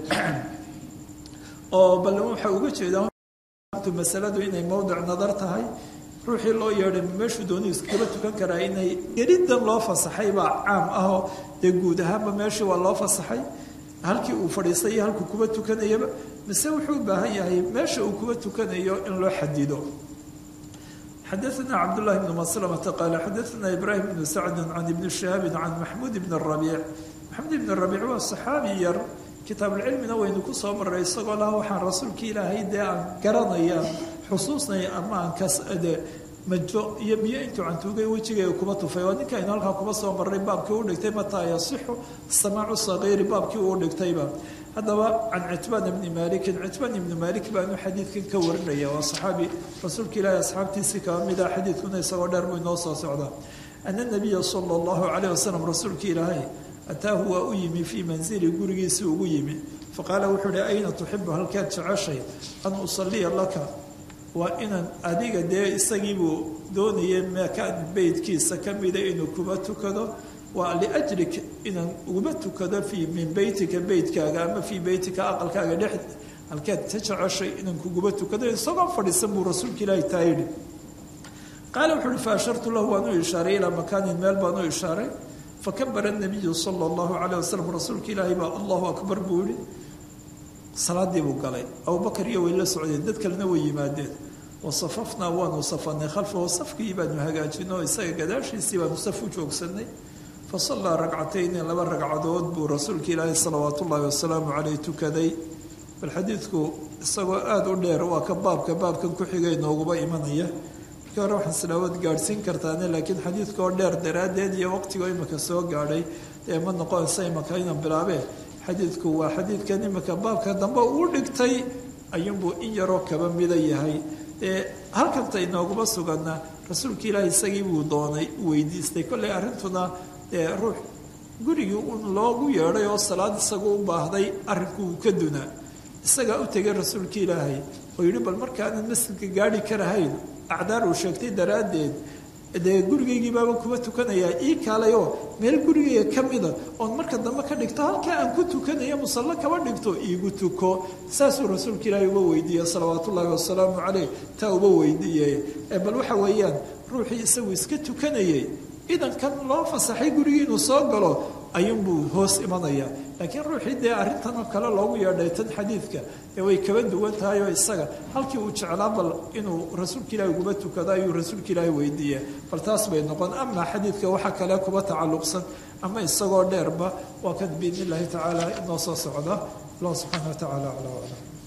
oo bal waxa uga jeedaa masaladu inay mowdic nadar tahay ruuxii loo yeedhay meeshuu doonuu iskaba tukan karaa inay gelidan loo fasaxay baa caam ahoo dee guud ahaanba meeshii waa loo fasaxay halkii uu fadhiistay iyo halkuu kuba tukanayaba mise wuxuu u baahan yahay meesha uu kuba tukanayo in loo xadido xadaثna cabdالlahi بn mslmةa qaala xadaثna ibrahim bn sacdi can ibni shihaabi can maxmuud bn الrabiic maxamuud ibn الrabiic waa صaxaabi yar kitaabulcilmina waynu ku soo maray isagoo laha waxaan rasuulka ilaahay dee aan garanaya xusuusnaya ama aan kasde majo iyo biyo intuu cantuugay wejigayga kuba tufay waa ninka aynu halkaa kuba soo maray baabkii u dhigtay mataa yasixu samaacu sagiiri baabkii uu dhigtayba haddaba can citbaan ibni malikin citbaan ibni malik baanu xadiidkan ka warinaya waa saxaabi rasuulka ilaahi asxaabtiisii kaba mida xadiidkuna isagoo dheer buu inoo soo socdaa ana nabiya sala allahu calayh wasalam rasuulka ilaahay ataahu waa u yimi fii manzili gurigiisii ugu yimi faqaala wuxuu uhi ayna tuxibu halkaad jeceshay an usaliya laka waa inaan adiga dee isagiibuu doonayay makaan beytkiisa ka mida inuu kuba tukado waa liajlik inaan uguba tukado min beytika beytkaaga ama fii beytika aqalkaaga dhex halkaad ka jeceshay inaan kuguba tukado isagoo fadhiisan buu rasuulka ilaahi taa yidhi qaala wuxuu uhi faashartu lahu waan u ishaaray ilaa makaanin meel baan u ishaaray fakabara nabiyu sala allahu calayh wasalam rasuulka ilaahi baa allahu akbar buu yihi salaadii buu galay abubakar iyo way la socdeen dad kalena way yimaadeen wasafafnaa waanu safanay khalfahu safkii baanu hagaajino isaga gadaashiisii baanu saf u joogsanay fasallaa ragcatayni laba ragcadood buu rasuulka ilaahi salawaatu ullaahi wasalaamu caleyh tukaday bal xadiidku isagoo aada u dheer waa ka baabkan ku xigay nooguba imanaya markii hore waxaan silaawad gaadhsiin kartaane laakiin xadiidka oo dheer daraaddeed iyo waqtigoo imika soo gaadhay ee ma noqonaysa imika inaan bilaabee xadiidku waa xadiidkan imika baabka dambe uu dhigtay ayuunbuu in yaroo kaba mida yahay halkanta inooguma suganna rasuulka ilaahi isagii buu doonay weydiistay kolley arrintuna ruux gurigii un loogu yeedhay oo salaad isagu u baahday arrinku uu ka dunaa isagaa u tegay rasuulka ilaahay oo yidhi bal markaanan masjidka gaadhi karahayn acdaar uu sheegtay daraaddeed dee gurigaygii baaba kuba tukanayaa ii kaalayoo meel gurigayga ka mida oon marka dambe ka dhigto halkaa aan ku tukanayo musallo kaba dhigto iigu tuko saasuu rasuulka ilaahay uba weydiiyey salawaatu ullaahi wasalaamu caleyh taa uba weydiiyey bal waxa weeyaan ruuxii isagu iska tukanayay idankan loo fasaxay gurigii inuu soo galo ayuunbuu hoos imanaya laakiin ruuxii dee arrintan oo kale loogu yeedhay tan xadiidka way kaba duwan tahay oo isaga halkii uu jeclaa bal inuu rasuulka ilaahi uguba tukado ayuu rasuulka ilaahi weydiiyey bal taas bay noqon amaa xadiidka waxa kale kuba tacalluqsan ama isagoo dheerba waa kan biidni illaahi tacaala inoo soo socda allah subxaana wa tacaala aclaa aclam